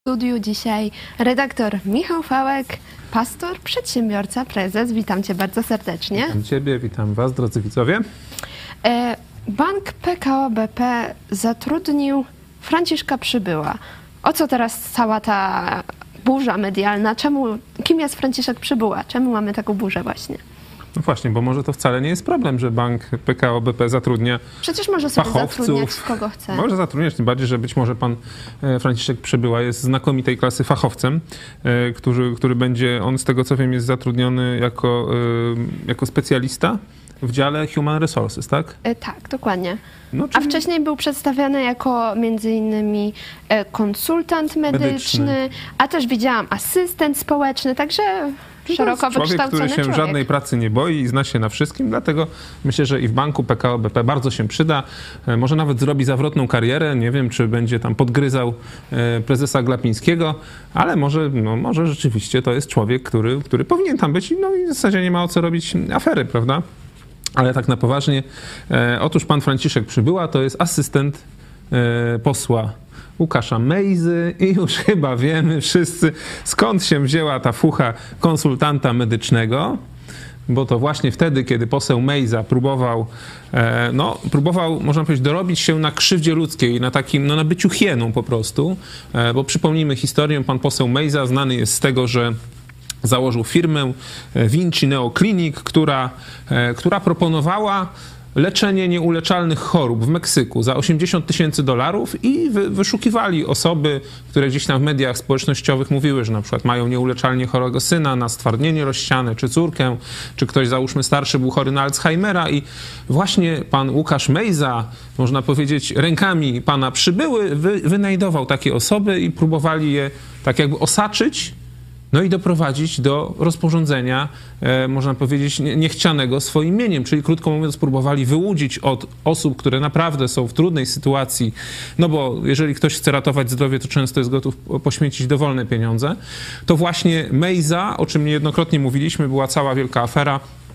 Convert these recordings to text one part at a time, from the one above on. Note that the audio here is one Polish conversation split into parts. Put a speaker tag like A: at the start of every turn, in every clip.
A: W studiu dzisiaj redaktor Michał Fałek, pastor, przedsiębiorca, prezes. Witam Cię bardzo serdecznie.
B: Witam Ciebie, witam Was, drodzy widzowie.
A: Bank PKO BP zatrudnił Franciszka Przybyła. O co teraz cała ta burza medialna? Kim jest Franciszek Przybyła? Czemu mamy taką burzę właśnie?
B: No właśnie, bo może to wcale nie jest problem, że bank PKO BP zatrudnia
A: Przecież może sobie
B: fachowców.
A: zatrudniać kogo chce.
B: Może zatrudniać, tym bardziej, że być może pan Franciszek Przybyła jest znakomitej klasy fachowcem, który będzie, on z tego co wiem jest zatrudniony jako specjalista w dziale Human Resources, tak?
A: Tak, dokładnie.
B: No,
A: A wcześniej był przedstawiany jako między innymi konsultant medyczny, a też widziałam asystent społeczny, także szeroko wykształcony
B: człowiek, który się żadnej pracy nie boi i zna się na wszystkim, dlatego myślę, że i w banku PKO BP bardzo się przyda. Może nawet zrobi zawrotną karierę, nie wiem, czy będzie tam podgryzał prezesa Glapińskiego, ale może rzeczywiście to jest człowiek, który powinien tam być i w zasadzie nie ma o co robić afery, prawda? Ale tak na poważnie, otóż pan Franciszek Przybyła to jest asystent posła Łukasza Mejzy i już chyba wiemy wszyscy, skąd się wzięła ta fucha konsultanta medycznego, bo to właśnie wtedy, kiedy poseł Mejza próbował, można powiedzieć, dorobić się na krzywdzie ludzkiej, na takim, na byciu hieną po prostu, bo przypomnijmy historię, pan poseł Mejza znany jest z tego, że założył firmę Vinci Neo Clinic, która proponowała leczenie nieuleczalnych chorób w Meksyku za $80,000 i wyszukiwali osoby, które gdzieś tam w mediach społecznościowych mówiły, że na przykład mają nieuleczalnie chorego syna na stwardnienie rozsiane, czy córkę, czy ktoś, załóżmy, starszy był chory na Alzheimera i właśnie pan Łukasz Mejza, można powiedzieć, rękami pana Przybyły wynajdował takie osoby i próbowali je tak jakby osaczyć, no i doprowadzić do rozporządzenia, można powiedzieć, niechcianego swoim mieniem. Czyli krótko mówiąc, próbowali wyłudzić od osób, które naprawdę są w trudnej sytuacji, no bo jeżeli ktoś chce ratować zdrowie, to często jest gotów poświęcić dowolne pieniądze. To właśnie Mejza, o czym niejednokrotnie mówiliśmy, była cała wielka afera.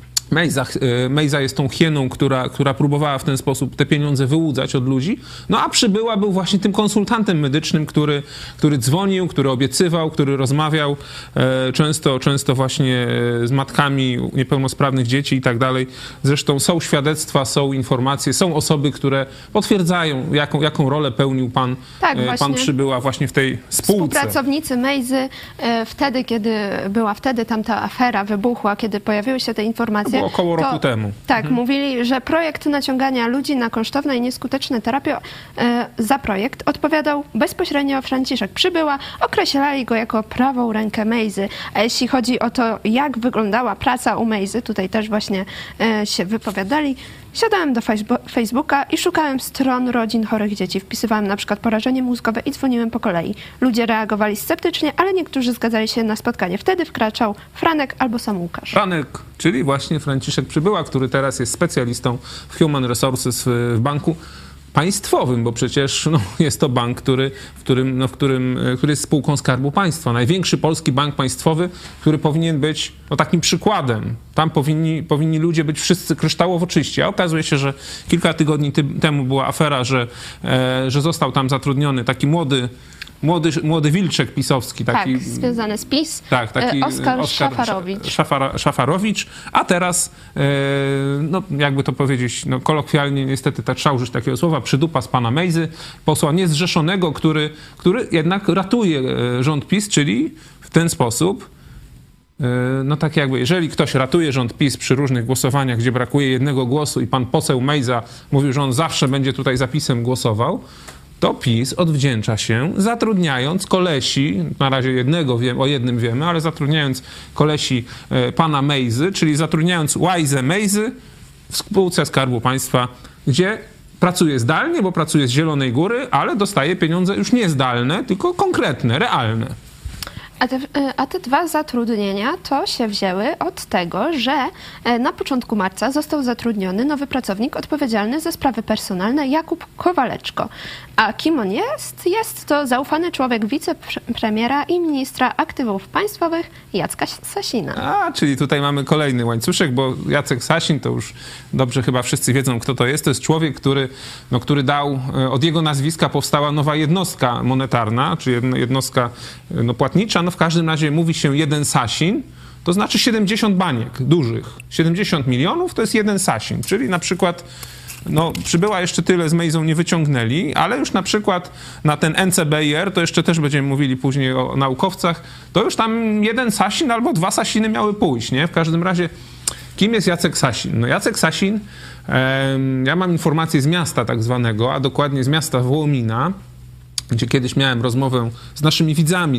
B: Mejza jest tą hieną, która próbowała w ten sposób te pieniądze wyłudzać od ludzi, no a Przybyła był właśnie tym konsultantem medycznym, który dzwonił, który obiecywał, który rozmawiał często właśnie z matkami niepełnosprawnych dzieci i tak dalej. Zresztą są świadectwa, są informacje, są osoby, które potwierdzają, jaką rolę pełnił pan Przybyła właśnie w tej spółce.
A: Współpracownicy Mejzy kiedy była tam ta afera wybuchła, kiedy pojawiły się te informacje,
B: było około roku temu.
A: Tak, mówili, że projekt naciągania ludzi na kosztowne i nieskuteczne terapie za projekt odpowiadał bezpośrednio Franciszek Przybyła, określali go jako prawą rękę Mejzy. A jeśli chodzi o to, jak wyglądała praca u Mejzy, tutaj też właśnie się wypowiadali, siadałem do Facebooka i szukałem stron rodzin chorych dzieci. Wpisywałem na przykład porażenie mózgowe i dzwoniłem po kolei. Ludzie reagowali sceptycznie, ale niektórzy zgadzali się na spotkanie. Wtedy wkraczał Franek albo sam Łukasz.
B: Franek, czyli właśnie Franciszek Przybyła, który teraz jest specjalistą w Human Resources w banku państwowym, bo przecież jest to bank, który jest spółką Skarbu Państwa. Największy polski bank państwowy, który powinien być takim przykładem. Tam powinni ludzie być wszyscy kryształowo czyści. A okazuje się, że kilka tygodni temu była afera, że został tam zatrudniony taki młody wilczek pisowski. Taki,
A: związany z PiS.
B: Tak, taki
A: Oskar
B: Szafarowicz. A teraz, jakby to powiedzieć, kolokwialnie niestety trzeba użyć takiego słowa, przydupa z pana Mejzy, posła niezrzeszonego, który jednak ratuje rząd PiS, czyli w ten sposób, tak jakby, jeżeli ktoś ratuje rząd PiS przy różnych głosowaniach, gdzie brakuje jednego głosu i pan poseł Mejza mówił, że on zawsze będzie tutaj za PiS-em głosował, to PiS odwdzięcza się, zatrudniając kolesi, na razie o jednym wiemy, ale zatrudniając kolesi pana Mejzy, czyli zatrudniając Łajzę Mejzy w spółce Skarbu Państwa, gdzie pracuje zdalnie, bo pracuje z Zielonej Góry, ale dostaje pieniądze już nie zdalne, tylko konkretne, realne.
A: A te dwa zatrudnienia to się wzięły od tego, że na początku marca został zatrudniony nowy pracownik odpowiedzialny za sprawy personalne Jakub Kowaleczko. A kim on jest? Jest to zaufany człowiek wicepremiera i ministra aktywów państwowych Jacka Sasina.
B: Czyli tutaj mamy kolejny łańcuszek, bo Jacek Sasin, to już dobrze chyba wszyscy wiedzą, kto to jest. To jest człowiek, który dał, od jego nazwiska powstała nowa jednostka monetarna, czy jednostka płatnicza. No w każdym razie mówi się jeden Sasin, to znaczy 70 baniek dużych. 70 milionów to jest jeden Sasin, czyli na przykład przybyła jeszcze tyle z Mejzą nie wyciągnęli, ale już na przykład na ten NCBR, to jeszcze też będziemy mówili później o naukowcach, to już tam jeden Sasin albo dwa Sasiny miały pójść, nie? W każdym razie, kim jest Jacek Sasin? No Jacek Sasin, ja mam informację z miasta tak zwanego, a dokładnie z miasta Wołomina, gdzie kiedyś miałem rozmowę z naszymi widzami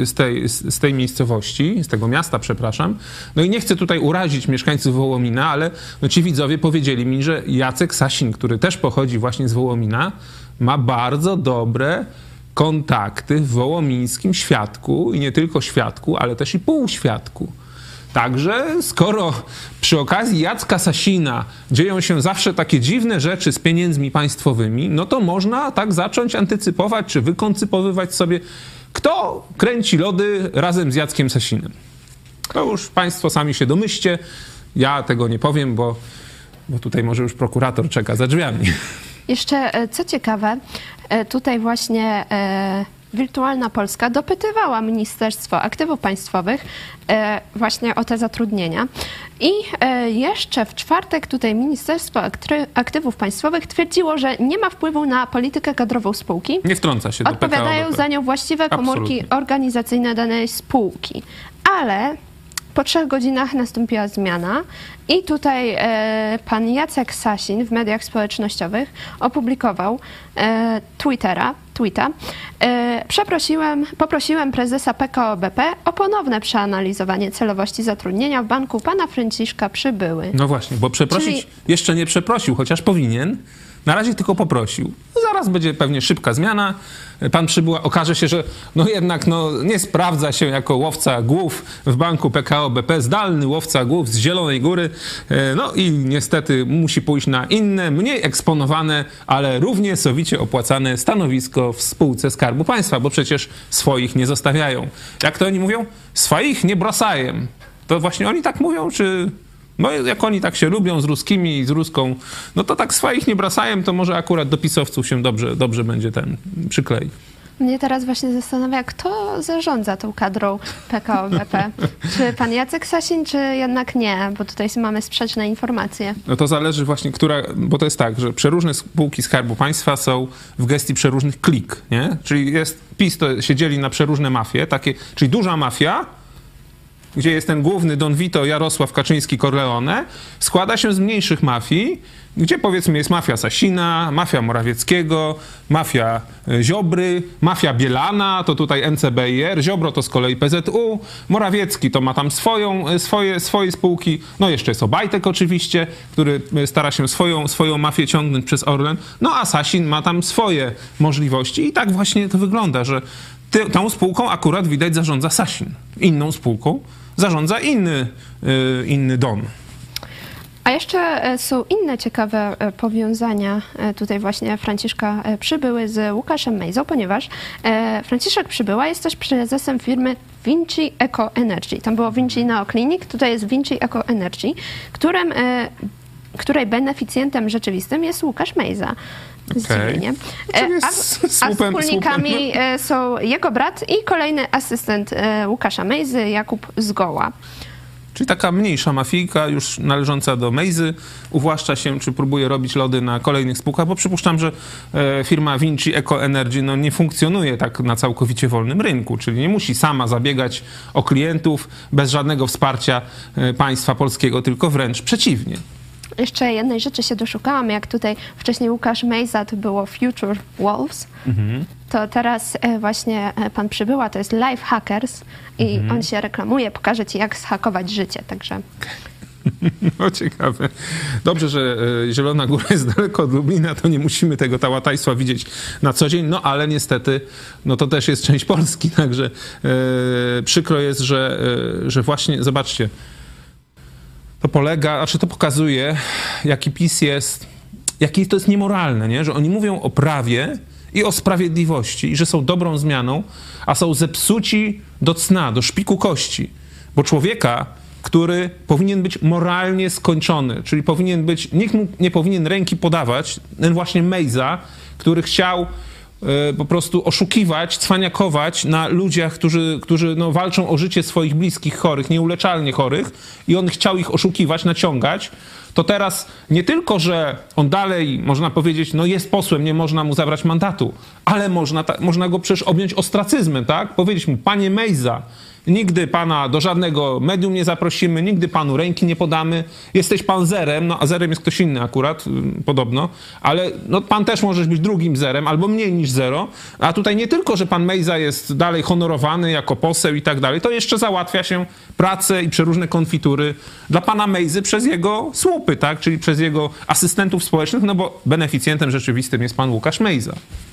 B: z tej miejscowości, z tego miasta, przepraszam. No i nie chcę tutaj urazić mieszkańców Wołomina, ale ci widzowie powiedzieli mi, że Jacek Sasin, który też pochodzi właśnie z Wołomina, ma bardzo dobre kontakty w wołomińskim świadku i nie tylko świadku, ale też i półświadku. Także skoro przy okazji Jacka Sasina dzieją się zawsze takie dziwne rzeczy z pieniędzmi państwowymi, no to można tak zacząć antycypować czy wykoncypowywać sobie, kto kręci lody razem z Jackiem Sasinem. To już państwo sami się domyślcie. Ja tego nie powiem, bo tutaj może już prokurator czeka za drzwiami.
A: Jeszcze co ciekawe, tutaj właśnie Wirtualna Polska dopytywała Ministerstwo Aktywów Państwowych właśnie o te zatrudnienia i jeszcze w czwartek tutaj Ministerstwo Aktywów Państwowych twierdziło, że nie ma wpływu na politykę kadrową spółki.
B: Nie wtrąca się do PKO.
A: Odpowiadają za nią właściwe komórki organizacyjne danej spółki. Ale po 3 godzinach nastąpiła zmiana i tutaj pan Jacek Sasin w mediach społecznościowych opublikował tweeta. Poprosiłem prezesa PKO BP o ponowne przeanalizowanie celowości zatrudnienia w banku pana Franciszka Przybyły.
B: No właśnie, bo przeprosić jeszcze nie przeprosił, chociaż powinien. Na razie tylko poprosił. Zaraz będzie pewnie szybka zmiana. Pan Przybyła, okaże się, że jednak nie sprawdza się jako łowca głów w banku PKO BP, zdalny łowca głów z Zielonej Góry. No i niestety musi pójść na inne, mniej eksponowane, ale równie sowicie opłacane stanowisko w spółce Skarbu Państwa, bo przecież swoich nie zostawiają. Jak to oni mówią? Swoich nie brosajem. To właśnie oni tak mówią, czy... No jak oni tak się lubią z ruskimi i z ruską, no to tak swoich nie brasają, to może akurat do pisowców się dobrze będzie ten przyklei.
A: Mnie teraz właśnie zastanawia, kto zarządza tą kadrą PKO BP. Czy pan Jacek Sasin, czy jednak nie? Bo tutaj mamy sprzeczne informacje. No
B: to zależy właśnie, bo to jest tak, że przeróżne spółki Skarbu Państwa są w gestii przeróżnych klik, nie? Czyli PiS to się dzieli na przeróżne mafie, czyli duża mafia, gdzie jest ten główny Don Vito, Jarosław Kaczyński-Corleone, składa się z mniejszych mafii, gdzie powiedzmy jest mafia Sasina, mafia Morawieckiego, mafia Ziobry, mafia Bielana, to tutaj NCBR, Ziobro to z kolei PZU, Morawiecki to ma tam swoje spółki, no jeszcze jest Obajtek oczywiście, który stara się swoją mafię ciągnąć przez Orlen, no a Sasin ma tam swoje możliwości i tak właśnie to wygląda, że tą spółką akurat widać zarządza Sasin, inną spółką zarządza inny Don.
A: A jeszcze są inne ciekawe powiązania tutaj właśnie Franciszka Przybyły z Łukaszem Mejzą, ponieważ Franciszek Przybyła jest też prezesem firmy Vinci Eco Energy. Tam było Vinci Neo Clinic, tutaj jest Vinci Eco Energy, której beneficjentem rzeczywistym jest Łukasz Mejza. Zdziwienie. A wspólnikami są jego brat i kolejny asystent Łukasza Mejzy, Jakub Zgoła.
B: Czyli taka mniejsza mafijka, już należąca do Mejzy, uwłaszcza się, czy próbuje robić lody na kolejnych spółkach, bo przypuszczam, że firma Vinci Eco Energy nie funkcjonuje tak na całkowicie wolnym rynku, czyli nie musi sama zabiegać o klientów bez żadnego wsparcia państwa polskiego, tylko wręcz przeciwnie.
A: Jeszcze jednej rzeczy się doszukałam, jak tutaj wcześniej Łukasz Mejza to było Future Wolves, to teraz właśnie pan Przybyła, to jest Life Hackers i on się reklamuje, pokaże ci jak zhakować życie, także...
B: No ciekawe. Dobrze, że Zielona Góra jest daleko od Lublina, to nie musimy tego tałatajstwa widzieć na co dzień, no ale niestety, no to też jest część Polski, także przykro jest, że właśnie, zobaczcie, to pokazuje, jaki PiS jest, jakie to jest niemoralne, nie? Że oni mówią o prawie i o sprawiedliwości i że są dobrą zmianą, a są zepsuci do cna, do szpiku kości, bo człowieka, który powinien być moralnie skończony, czyli nikt mu nie powinien ręki podawać, ten właśnie Mejza, który chciał po prostu oszukiwać, cwaniakować na ludziach, którzy no, walczą o życie swoich bliskich chorych, nieuleczalnie chorych i on chciał ich oszukiwać, naciągać, to teraz nie tylko, że on dalej, można powiedzieć, no jest posłem, nie można mu zabrać mandatu, ale można go przecież objąć ostracyzmem, tak? Powiedzieć mu, panie Mejza, nigdy pana do żadnego medium nie zaprosimy, nigdy panu ręki nie podamy. Jesteś pan zerem, no a zerem jest ktoś inny akurat, podobno, ale no, pan też możesz być drugim zerem, albo mniej niż zero. A tutaj nie tylko, że pan Mejza jest dalej honorowany jako poseł i tak dalej, to jeszcze załatwia się pracę i przeróżne konfitury dla pana Mejzy przez jego słupy, tak? Czyli przez jego asystentów społecznych, no bo beneficjentem rzeczywistym jest pan Łukasz Mejza.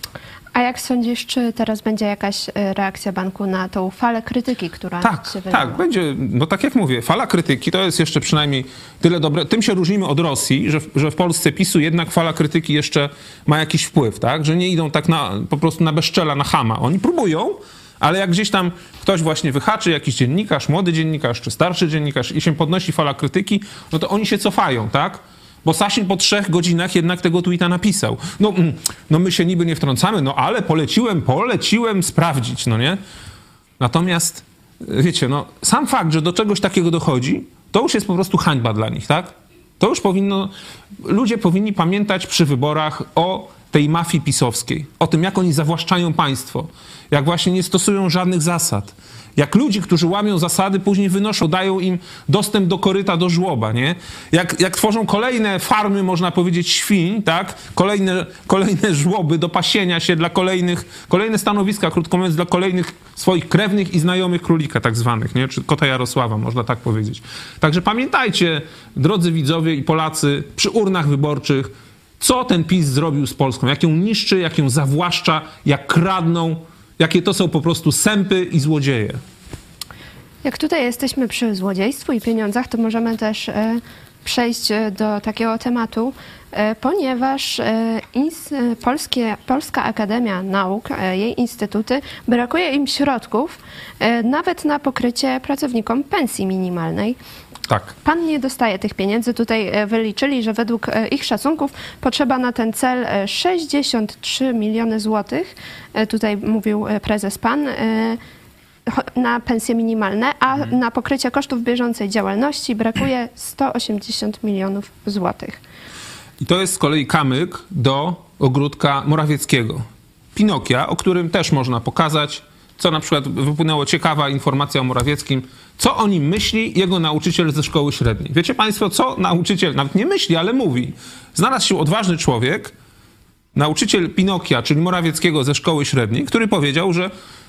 A: A jak sądzisz, czy teraz będzie jakaś reakcja banku na tą falę krytyki, która się wylała?
B: Tak, będzie. No tak jak mówię, fala krytyki to jest jeszcze przynajmniej tyle dobre. Tym się różnimy od Rosji, że w Polsce PiS-u jednak fala krytyki jeszcze ma jakiś wpływ, tak? Że nie idą tak po prostu na bezczela, na chama. Oni próbują, ale jak gdzieś tam ktoś właśnie wyhaczy, jakiś dziennikarz, młody dziennikarz czy starszy dziennikarz i się podnosi fala krytyki, no to oni się cofają, tak? Bo Sasin po 3 godzinach jednak tego tweeta napisał. No my się niby nie wtrącamy, no ale poleciłem sprawdzić, no nie? Natomiast, wiecie, no sam fakt, że do czegoś takiego dochodzi, to już jest po prostu hańba dla nich, tak? To już ludzie powinni pamiętać przy wyborach o tej mafii pisowskiej, o tym, jak oni zawłaszczają państwo, jak właśnie nie stosują żadnych zasad, jak ludzi, którzy łamią zasady, później wynoszą, dają im dostęp do koryta, do żłoba, nie? Jak tworzą kolejne farmy, można powiedzieć, świń, tak? Kolejne żłoby do pasienia się dla kolejne stanowiska, krótko mówiąc, dla kolejnych swoich krewnych i znajomych królika tak zwanych, nie? Czy kota Jarosława, można tak powiedzieć. Także pamiętajcie, drodzy widzowie i Polacy, przy urnach wyborczych, co ten PiS zrobił z Polską, jak ją niszczy, jak ją zawłaszcza, jak kradną, jakie to są po prostu sępy i złodzieje.
A: Jak tutaj jesteśmy przy złodziejstwu i pieniądzach, to możemy też przejść do takiego tematu, ponieważ Polska Akademia Nauk, jej instytuty, brakuje im środków nawet na pokrycie pracownikom pensji minimalnej.
B: Tak.
A: Pan nie dostaje tych pieniędzy. Tutaj wyliczyli, że według ich szacunków potrzeba na ten cel 63 miliony złotych. Tutaj mówił prezes PAN na pensje minimalne, a na pokrycie kosztów bieżącej działalności brakuje 180 milionów złotych.
B: I to jest z kolei kamyk do ogródka Morawieckiego. Pinokia, o którym też można pokazać, co na przykład wypłynęło ciekawa informacja o Morawieckim, co o nim myśli jego nauczyciel ze szkoły średniej. Wiecie państwo, co nauczyciel nawet nie myśli, ale mówi. Znalazł się odważny człowiek, nauczyciel Pinokia, czyli Morawieckiego ze szkoły średniej, który powiedział, że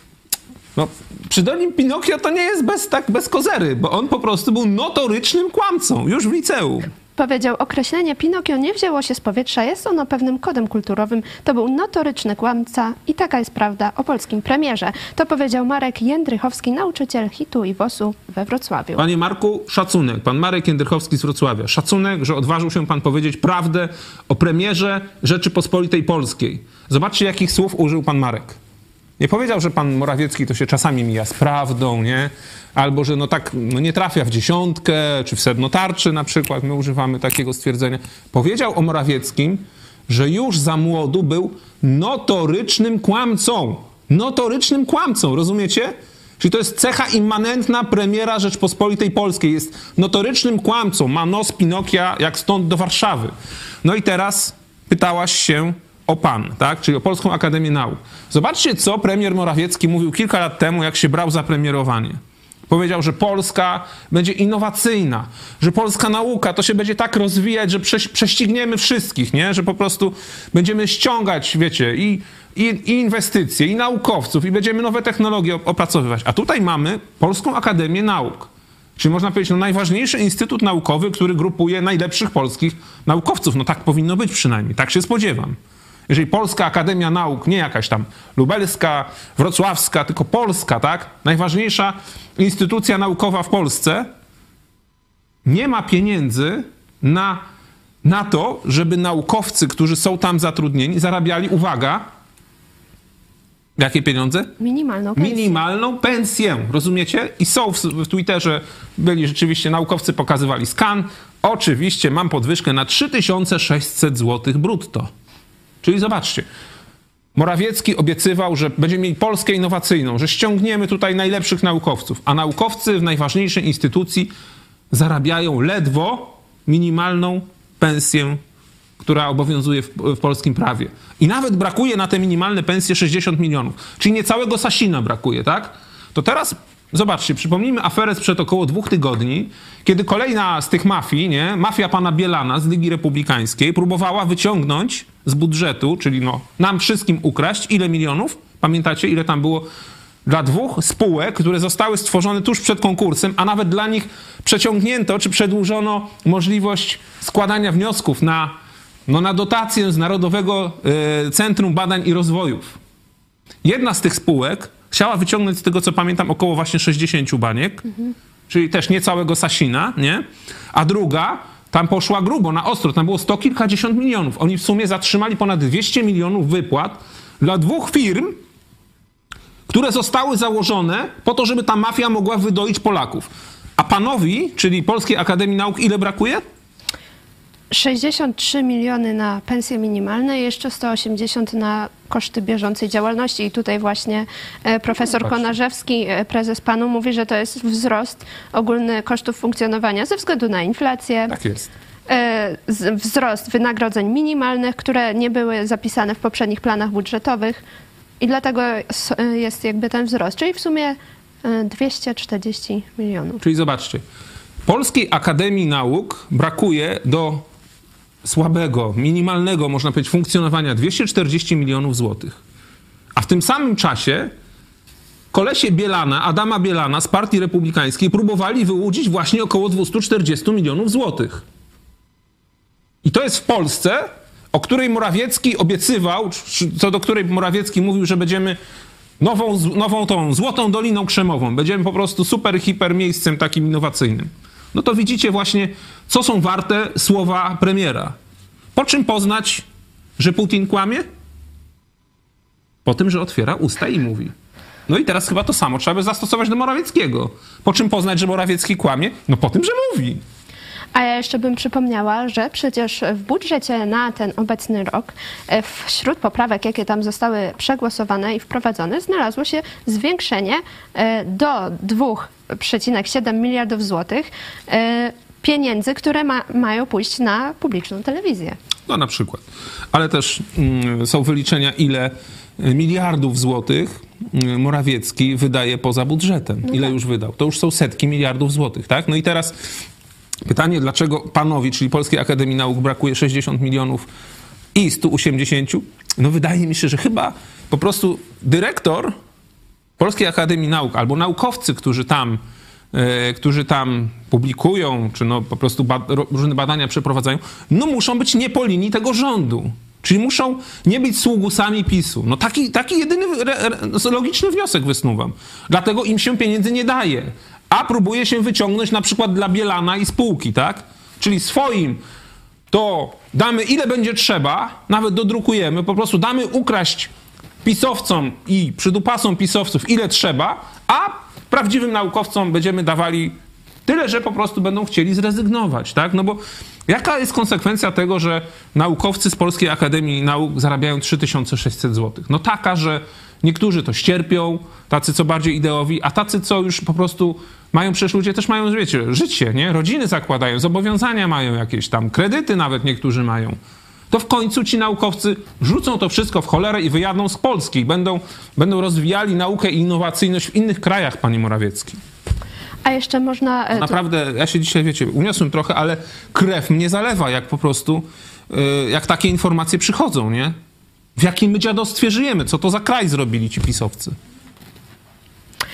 B: pseudonim Pinokio to nie jest bez kozery, bo on po prostu był notorycznym kłamcą już w liceum.
A: Powiedział, określenie Pinokio nie wzięło się z powietrza, jest ono pewnym kodem kulturowym. To był notoryczny kłamca i taka jest prawda o polskim premierze. To powiedział Marek Jędrychowski, nauczyciel HiT-u i WOS-u we Wrocławiu.
B: Panie Marku, szacunek. Pan Marek Jędrychowski z Wrocławia. Szacunek, że odważył się pan powiedzieć prawdę o premierze Rzeczypospolitej Polskiej. Zobaczcie, jakich słów użył pan Marek. Nie powiedział, że pan Morawiecki to się czasami mija z prawdą, nie? Albo, że nie trafia w dziesiątkę, czy w sedno tarczy na przykład. My używamy takiego stwierdzenia. Powiedział o Morawieckim, że już za młodu był notorycznym kłamcą. Notorycznym kłamcą, rozumiecie? Czyli to jest cecha immanentna premiera Rzeczpospolitej Polskiej. Jest notorycznym kłamcą. Ma nos Pinokia jak stąd do Warszawy. No i teraz pytałaś się o PAN, tak? Czyli o Polską Akademię Nauk. Zobaczcie, co premier Morawiecki mówił kilka lat temu, jak się brał za premierowanie. Powiedział, że Polska będzie innowacyjna, że polska nauka to się będzie tak rozwijać, że prześcigniemy wszystkich, nie? Że po prostu będziemy ściągać, wiecie, i inwestycje, i naukowców, i będziemy nowe technologie opracowywać. A tutaj mamy Polską Akademię Nauk. Czyli można powiedzieć, no najważniejszy instytut naukowy, który grupuje najlepszych polskich naukowców. No tak powinno być przynajmniej, tak się spodziewam. Jeżeli Polska Akademia Nauk, nie jakaś tam lubelska, wrocławska, tylko polska, tak? Najważniejsza instytucja naukowa w Polsce nie ma pieniędzy na to, żeby naukowcy, którzy są tam zatrudnieni, zarabiali, uwaga, jakie pieniądze? Minimalną pensję, rozumiecie? I są w Twitterze, byli rzeczywiście naukowcy, pokazywali skan. Oczywiście mam podwyżkę na 3600 zł brutto. Czyli zobaczcie, Morawiecki obiecywał, że będziemy mieli Polskę innowacyjną, że ściągniemy tutaj najlepszych naukowców, a naukowcy w najważniejszej instytucji zarabiają ledwo minimalną pensję, która obowiązuje w polskim prawie. I nawet brakuje na te minimalne pensje 60 milionów. Czyli niecałego Sasina brakuje, tak? To teraz zobaczcie, przypomnijmy aferę sprzed około 2 tygodni, kiedy kolejna z tych mafii, nie, mafia pana Bielana z Ligi Republikańskiej próbowała wyciągnąć z budżetu, czyli no, nam wszystkim ukraść, ile milionów? Pamiętacie, ile tam było dla 2 spółek, które zostały stworzone tuż przed konkursem, a nawet dla nich przeciągnięto, czy przedłużono możliwość składania wniosków na dotację z Narodowego Centrum Badań i Rozwojów. Jedna z tych spółek chciała wyciągnąć, z tego co pamiętam, około właśnie 60 baniek, czyli też niecałego Sasina, nie? A druga tam poszła grubo, na ostro, tam było 100 kilkadziesiąt milionów. Oni w sumie zatrzymali ponad 200 milionów wypłat dla 2 firm, które zostały założone po to, żeby ta mafia mogła wydoić Polaków. A panowi, czyli Polskiej Akademii Nauk, ile brakuje?
A: 63 miliony na pensje minimalne i jeszcze 180 na koszty bieżącej działalności. I tutaj właśnie profesor Konarzewski, prezes PAN-u, mówi, że to jest wzrost ogólny kosztów funkcjonowania ze względu na inflację.
B: Tak jest.
A: Wzrost wynagrodzeń minimalnych, które nie były zapisane w poprzednich planach budżetowych i dlatego jest jakby ten wzrost, czyli w sumie 240 milionów.
B: Czyli zobaczcie, Polskiej Akademii Nauk brakuje do słabego, minimalnego, można powiedzieć, funkcjonowania 240 milionów złotych. A w tym samym czasie kolesie Bielana, Adama Bielana z Partii Republikańskiej próbowali wyłudzić właśnie około 240 milionów złotych. I to jest w Polsce, o której Morawiecki obiecywał, co do której Morawiecki mówił, że będziemy nową tą złotą Doliną Krzemową. Będziemy po prostu super, hiper miejscem takim innowacyjnym. No to widzicie właśnie, co są warte słowa premiera. Po czym poznać, że Putin kłamie? Po tym, że otwiera usta i mówi. No i teraz chyba to samo trzeba by zastosować do Morawieckiego. Po czym poznać, że Morawiecki kłamie? No po tym, że mówi.
A: A ja jeszcze bym przypomniała, że przecież w budżecie na ten obecny rok wśród poprawek, jakie tam zostały przegłosowane i wprowadzone, znalazło się zwiększenie do 2,7 miliardów złotych pieniędzy, które mają pójść na publiczną telewizję.
B: No na przykład. Ale też są wyliczenia, ile miliardów złotych Morawiecki wydaje poza budżetem. No ile już wydał? To już są setki miliardów złotych, tak? No i teraz pytanie, dlaczego panowi, czyli Polskiej Akademii Nauk, brakuje 60 milionów i 180? No wydaje mi się, że chyba po prostu dyrektor Polskiej Akademii Nauk albo naukowcy, którzy tam publikują, czy no po prostu różne badania przeprowadzają, no muszą być nie po linii tego rządu. Czyli muszą nie być sługusami PiS-u. No taki jedyny logiczny wniosek wysnuwam. Dlatego im się pieniędzy nie daje. A próbuje się wyciągnąć na przykład dla Bielana i spółki, tak? Czyli swoim to damy ile będzie trzeba, nawet dodrukujemy, po prostu damy ukraść pisowcom i przydupasom pisowców ile trzeba, a prawdziwym naukowcom będziemy dawali tyle, że po prostu będą chcieli zrezygnować, tak? No bo jaka jest konsekwencja tego, że naukowcy z Polskiej Akademii Nauk zarabiają 3600 zł? No taka, że niektórzy to ścierpią, tacy co bardziej ideowi, a tacy co już po prostu mają, przecież ludzie też mają, wiecie, życie, nie? Rodziny zakładają, zobowiązania mają jakieś tam, kredyty nawet niektórzy mają. To w końcu ci naukowcy rzucą to wszystko w cholerę i wyjadą z Polski. Będą rozwijali naukę i innowacyjność w innych krajach, panie Morawiecki.
A: A jeszcze można...
B: Naprawdę, ja się dzisiaj, wiecie, uniosłem trochę, ale krew mnie zalewa, jak po prostu, jak takie informacje przychodzą, nie? W jakim my dziadostwie żyjemy? Co to za kraj zrobili ci pisowcy?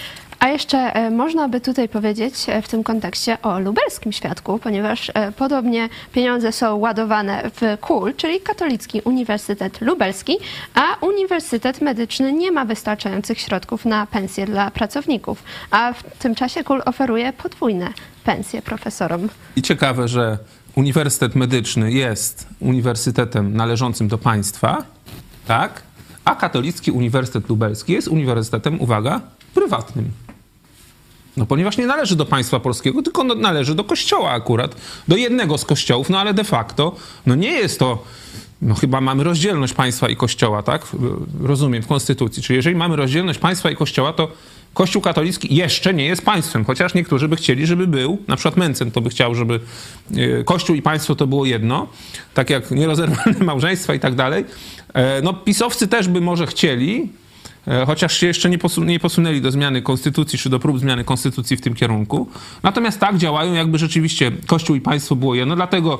A: A jeszcze można by tutaj powiedzieć w tym kontekście o lubelskim świadku, ponieważ podobnie pieniądze są ładowane w KUL, czyli Katolicki Uniwersytet Lubelski, a Uniwersytet Medyczny nie ma wystarczających środków na pensje dla pracowników, a w tym czasie KUL oferuje podwójne pensje profesorom.
B: I ciekawe, że Uniwersytet Medyczny jest uniwersytetem należącym do państwa, tak? A Katolicki Uniwersytet Lubelski jest uniwersytetem, uwaga, prywatnym. No ponieważ nie należy do państwa polskiego, tylko należy do kościoła akurat, do jednego z kościołów, no ale de facto, no nie jest to, no chyba mamy rozdzielność państwa i kościoła, tak? Rozumiem, w konstytucji. Czyli jeżeli mamy rozdzielność państwa i kościoła, to Kościół katolicki jeszcze nie jest państwem, chociaż niektórzy by chcieli, żeby był, na przykład Mencen to by chciał, żeby Kościół i państwo to było jedno, tak jak nierozerwalne małżeństwa i tak dalej. No pisowcy też by może chcieli, chociaż się jeszcze nie posunęli do zmiany konstytucji, czy do prób zmiany konstytucji w tym kierunku. Natomiast tak działają, jakby rzeczywiście Kościół i państwo było jedno. Dlatego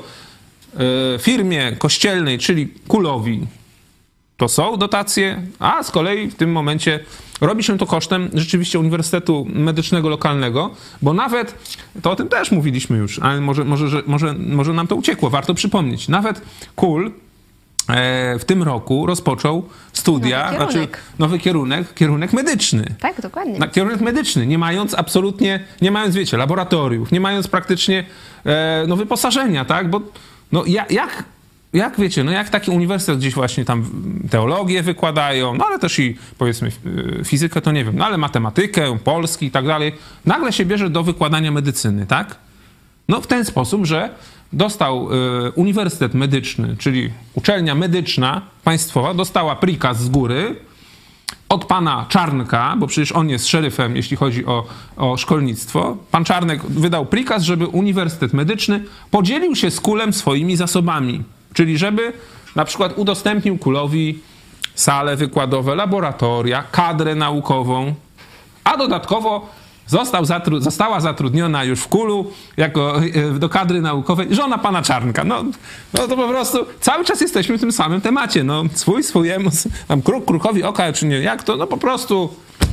B: firmie kościelnej, czyli KUL-owi, to są dotacje, a z kolei w tym momencie robi się to kosztem rzeczywiście Uniwersytetu Medycznego lokalnego, bo nawet, to o tym też mówiliśmy już, ale może nam to uciekło, warto przypomnieć. Nawet KUL w tym roku rozpoczął studia, nowy kierunek medyczny.
A: Tak, dokładnie.
B: Kierunek medyczny, nie mając, wiecie, laboratoriów, nie mając praktycznie wyposażenia, tak, bo no jak wiecie, no jak taki uniwersytet gdzieś właśnie tam teologię wykładają, no ale też i powiedzmy fizykę, to nie wiem, no ale matematykę, polski i tak dalej, nagle się bierze do wykładania medycyny, tak? No w ten sposób, że dostał Uniwersytet Medyczny, czyli uczelnia medyczna państwowa, dostała prikaz z góry od pana Czarnka, bo przecież on jest szeryfem, jeśli chodzi o szkolnictwo. Pan Czarnek wydał prikaz, żeby Uniwersytet Medyczny podzielił się z KUL-em swoimi zasobami. Czyli żeby na przykład udostępnił KUL-owi sale wykładowe, laboratoria, kadrę naukową, a dodatkowo została zatrudniona już w KUL-u do kadry naukowej żona pana Czarnka. No to po prostu cały czas jesteśmy w tym samym temacie. No swojemu, tam krukowi oka, czy nie, jak to, no po prostu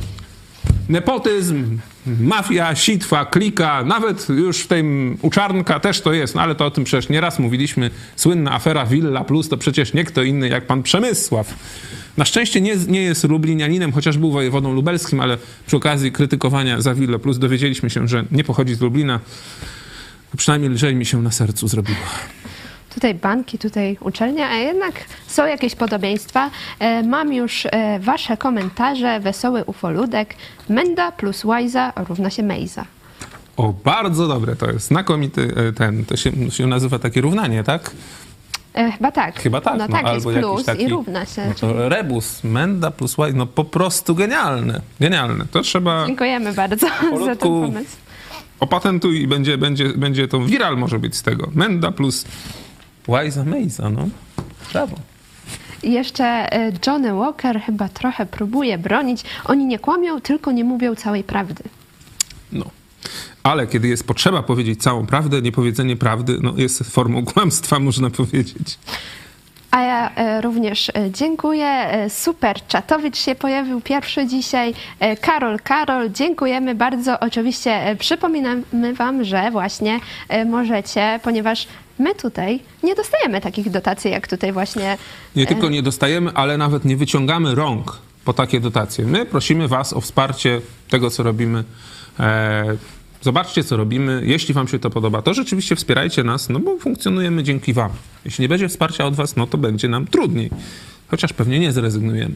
B: nepotyzm, mafia, sitwa, klika, nawet już w tym u Czarnka też to jest, no ale to o tym przecież nieraz mówiliśmy, słynna afera Villa Plus, to przecież nie kto inny jak pan Przemysław. Na szczęście nie jest lublinianinem, chociaż był wojewodą lubelskim, ale przy okazji krytykowania za Villa Plus dowiedzieliśmy się, że nie pochodzi z Lublina. Przynajmniej lżej mi się na sercu zrobiło.
A: Tutaj banki, tutaj uczelnia, a jednak są jakieś podobieństwa. Mam już wasze komentarze. Wesoły ufoludek. Menda plus Łajza równa się Mejza.
B: O, bardzo dobre to jest. Znakomity to się nazywa takie równanie, tak?
A: Chyba tak.
B: Chyba tak.
A: No tak,
B: albo
A: jest plus
B: taki,
A: i równa się.
B: No to rebus, Menda plus Łajza, no po prostu genialne. Genialne. To trzeba...
A: Dziękujemy bardzo za ten pomysł.
B: Opatentuj i będzie to viral może być z tego. Menda plus Łajza, Mejza, no. Brawo.
A: Jeszcze Johnny Walker chyba trochę próbuje bronić. Oni nie kłamią, tylko nie mówią całej prawdy.
B: No. Ale kiedy jest potrzeba powiedzieć całą prawdę, niepowiedzenie prawdy, no jest formą kłamstwa, można powiedzieć.
A: A ja również dziękuję. Super Czatowicz się pojawił pierwszy dzisiaj. Karol, dziękujemy bardzo. Oczywiście przypominamy wam, że właśnie możecie, ponieważ my tutaj nie dostajemy takich dotacji, jak tutaj właśnie...
B: Nie tylko nie dostajemy, ale nawet nie wyciągamy rąk po takie dotacje. My prosimy was o wsparcie tego, co robimy. Zobaczcie, co robimy. Jeśli wam się to podoba, to rzeczywiście wspierajcie nas, no bo funkcjonujemy dzięki wam. Jeśli nie będzie wsparcia od was, no to będzie nam trudniej. Chociaż pewnie nie zrezygnujemy.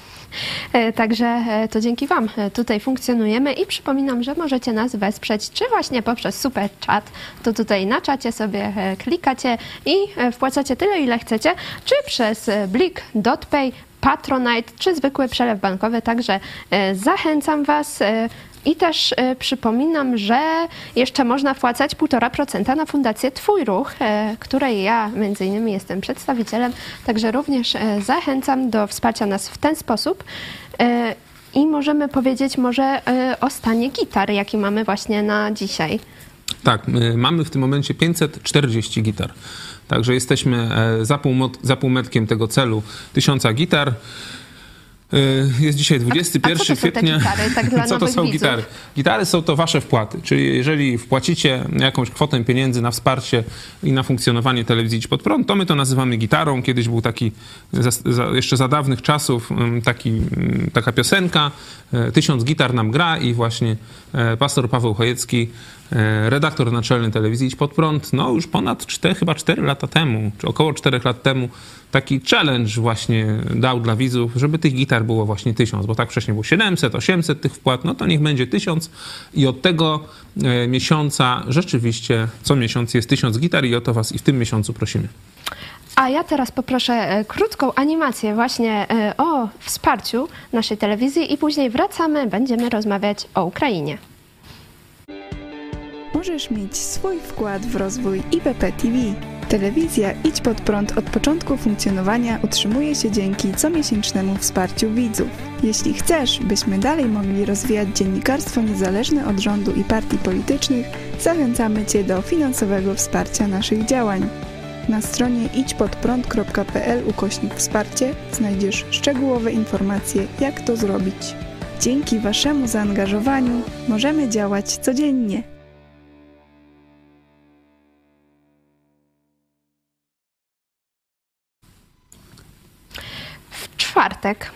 A: Także to dzięki wam tutaj funkcjonujemy i przypominam, że możecie nas wesprzeć, czy właśnie poprzez Super Chat, to tutaj na czacie sobie klikacie i wpłacacie tyle, ile chcecie, czy przez Blik, Dotpay, Patronite, czy zwykły przelew bankowy, także zachęcam was. I też przypominam, że jeszcze można wpłacać 1,5% na Fundację Twój Ruch, której ja między innymi jestem przedstawicielem, także również zachęcam do wsparcia nas w ten sposób. I możemy powiedzieć może o stanie gitar, jaki mamy właśnie na dzisiaj.
B: Tak, mamy w tym momencie 540 gitar. Także jesteśmy za półmetkiem tego celu 1000 gitar. Jest dzisiaj 21
A: co to są te
B: kwietnia.
A: gitary, tak dla
B: Co to
A: nowych
B: są
A: widzów?
B: gitary? Gitary są to wasze wpłaty, czyli jeżeli wpłacicie jakąś kwotę pieniędzy na wsparcie i na funkcjonowanie telewizji Idź Pod Prąd, to my to nazywamy gitarą. Kiedyś był taki, jeszcze za dawnych czasów, taka piosenka 1000 gitar nam gra i właśnie pastor Paweł Chojecki, redaktor naczelny telewizji Idź Pod Prąd, no już ponad chyba 4 lata temu, czy około 4 lat temu, taki challenge właśnie dał dla widzów, żeby tych gitar było właśnie 1000, bo tak wcześniej było 700, 800 tych wpłat, no to niech będzie 1000 i od tego miesiąca rzeczywiście co miesiąc jest 1000 gitar i o to was i w tym miesiącu prosimy.
A: A ja teraz poproszę krótką animację właśnie o wsparciu naszej telewizji i później wracamy, będziemy rozmawiać o Ukrainie.
C: Możesz mieć swój wkład w rozwój IPP TV. Telewizja Idź Pod Prąd od początku funkcjonowania utrzymuje się dzięki comiesięcznemu wsparciu widzów. Jeśli chcesz, byśmy dalej mogli rozwijać dziennikarstwo niezależne od rządu i partii politycznych, zachęcamy Cię do finansowego wsparcia naszych działań. Na stronie idźpodprąd.pl/wsparcie znajdziesz szczegółowe informacje, jak to zrobić. Dzięki Waszemu zaangażowaniu możemy działać codziennie.
A: W czwartek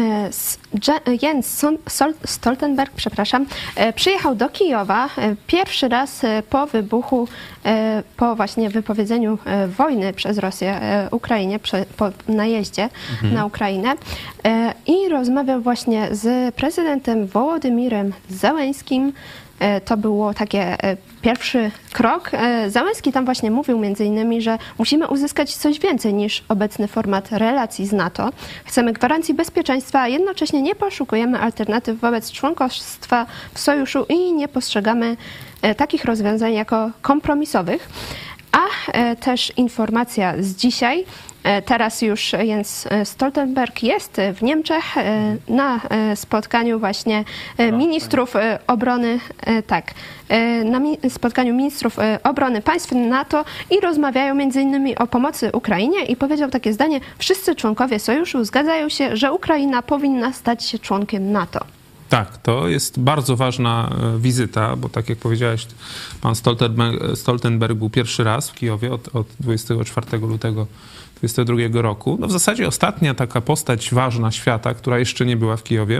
A: Jens Stoltenberg, przyjechał do Kijowa pierwszy raz po wybuchu, po właśnie wypowiedzeniu wojny przez Rosję Ukrainie, po najeździe na Ukrainę i rozmawiał właśnie z prezydentem Wołodymirem Zełenskim. To było takie pierwszy krok. Zełenski tam właśnie mówił między innymi, że musimy uzyskać coś więcej niż obecny format relacji z NATO. Chcemy gwarancji bezpieczeństwa, a jednocześnie nie poszukujemy alternatyw wobec członkostwa w sojuszu i nie postrzegamy takich rozwiązań jako kompromisowych. A też informacja z dzisiaj. Teraz już Jens Stoltenberg jest w Niemczech na spotkaniu właśnie ministrów obrony, na spotkaniu ministrów obrony państw NATO i rozmawiają między innymi o pomocy Ukrainie i powiedział takie zdanie: wszyscy członkowie sojuszu zgadzają się, że Ukraina powinna stać się członkiem NATO.
B: Tak, to jest bardzo ważna wizyta, bo tak jak powiedziałeś, pan Stoltenberg był pierwszy raz w Kijowie od 24 lutego 2022 roku. No w zasadzie ostatnia taka postać ważna świata, która jeszcze nie była w Kijowie.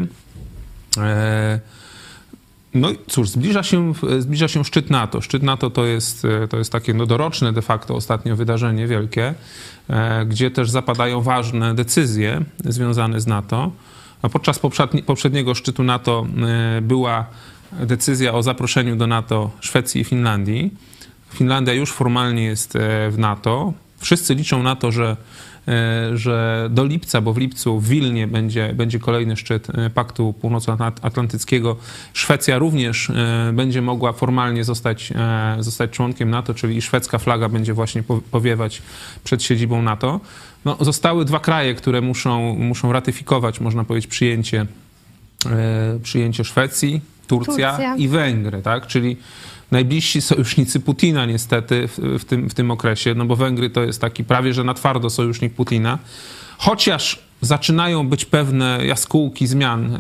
B: No i cóż, zbliża się szczyt NATO. Szczyt NATO to jest takie doroczne de facto ostatnio wydarzenie wielkie, gdzie też zapadają ważne decyzje związane z NATO. Podczas poprzedniego szczytu NATO była decyzja o zaproszeniu do NATO Szwecji i Finlandii. Finlandia już formalnie jest w NATO. Wszyscy liczą na to, że do lipca, bo w lipcu w Wilnie będzie kolejny szczyt Paktu Północnoatlantyckiego. Szwecja również będzie mogła formalnie zostać członkiem NATO, czyli szwedzka flaga będzie właśnie powiewać przed siedzibą NATO. No, zostały 2 kraje, które muszą ratyfikować, można powiedzieć, przyjęcie Szwecji, Turcja i Węgry, tak? Czyli najbliżsi sojusznicy Putina niestety w tym okresie, no bo Węgry to jest taki prawie że na twardo sojusznik Putina, chociaż zaczynają być pewne jaskółki zmian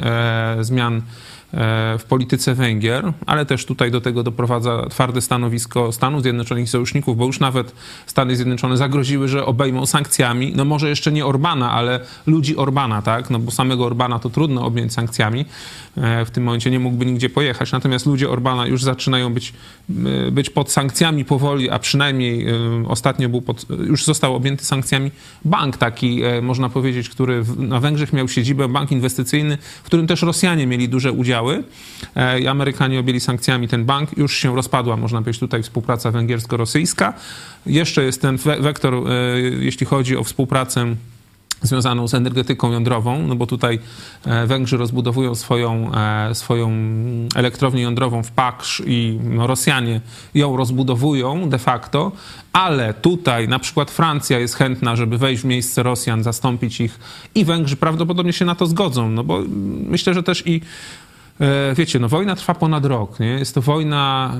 B: w polityce Węgier, ale też tutaj do tego doprowadza twarde stanowisko Stanów Zjednoczonych i sojuszników, bo już nawet Stany Zjednoczone zagroziły, że obejmą sankcjami, no może jeszcze nie Orbana, ale ludzi Orbana, tak, no bo samego Orbana to trudno objąć sankcjami, w tym momencie nie mógłby nigdzie pojechać, natomiast ludzie Orbana już zaczynają być pod sankcjami powoli, a przynajmniej ostatnio już został objęty sankcjami bank taki, można powiedzieć, który na Węgrzech miał siedzibę, bank inwestycyjny, w którym też Rosjanie mieli duże udziały i Amerykanie objęli sankcjami ten bank. Już się rozpadła, można powiedzieć, tutaj współpraca węgiersko-rosyjska. Jeszcze jest ten wektor, jeśli chodzi o współpracę związaną z energetyką jądrową, no bo tutaj Węgrzy rozbudowują swoją elektrownię jądrową w Paksz i Rosjanie ją rozbudowują de facto, ale tutaj na przykład Francja jest chętna, żeby wejść w miejsce Rosjan, zastąpić ich i Węgrzy prawdopodobnie się na to zgodzą, no bo myślę, że też wiecie, no wojna trwa ponad rok, nie? Jest to wojna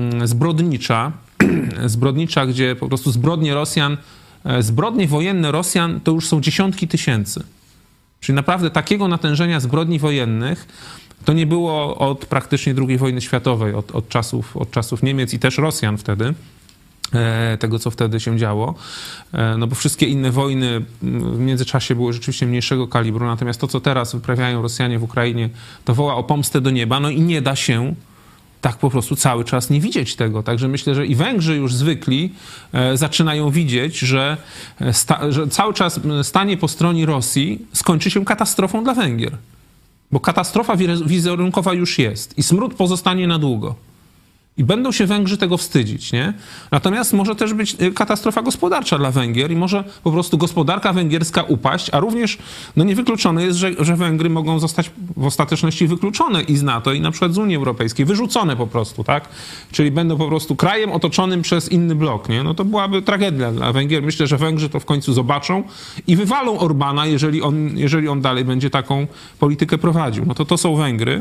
B: zbrodnicza, gdzie po prostu zbrodnie wojenne Rosjan to już są dziesiątki tysięcy. Czyli naprawdę takiego natężenia zbrodni wojennych to nie było od praktycznie II wojny światowej, od czasów Niemiec i też Rosjan wtedy, tego, co wtedy się działo. No bo wszystkie inne wojny w międzyczasie były rzeczywiście mniejszego kalibru, natomiast to, co teraz wyprawiają Rosjanie w Ukrainie, to woła o pomstę do nieba, no i nie da się tak po prostu cały czas nie widzieć tego. Także myślę, że i Węgrzy już zwykli zaczynają widzieć, że cały czas stanie po stronie Rosji skończy się katastrofą dla Węgier. Bo katastrofa wizerunkowa już jest i smród pozostanie na długo. I będą się Węgrzy tego wstydzić, nie? Natomiast może też być katastrofa gospodarcza dla Węgier i może po prostu gospodarka węgierska upaść, a również no niewykluczone jest, że Węgry mogą zostać w ostateczności wykluczone i z NATO, i na przykład z Unii Europejskiej, wyrzucone po prostu, tak? Czyli będą po prostu krajem otoczonym przez inny blok, nie? No to byłaby tragedia dla Węgier. Myślę, że Węgrzy to w końcu zobaczą i wywalą Orbana, jeżeli on dalej będzie taką politykę prowadził. No to są Węgry.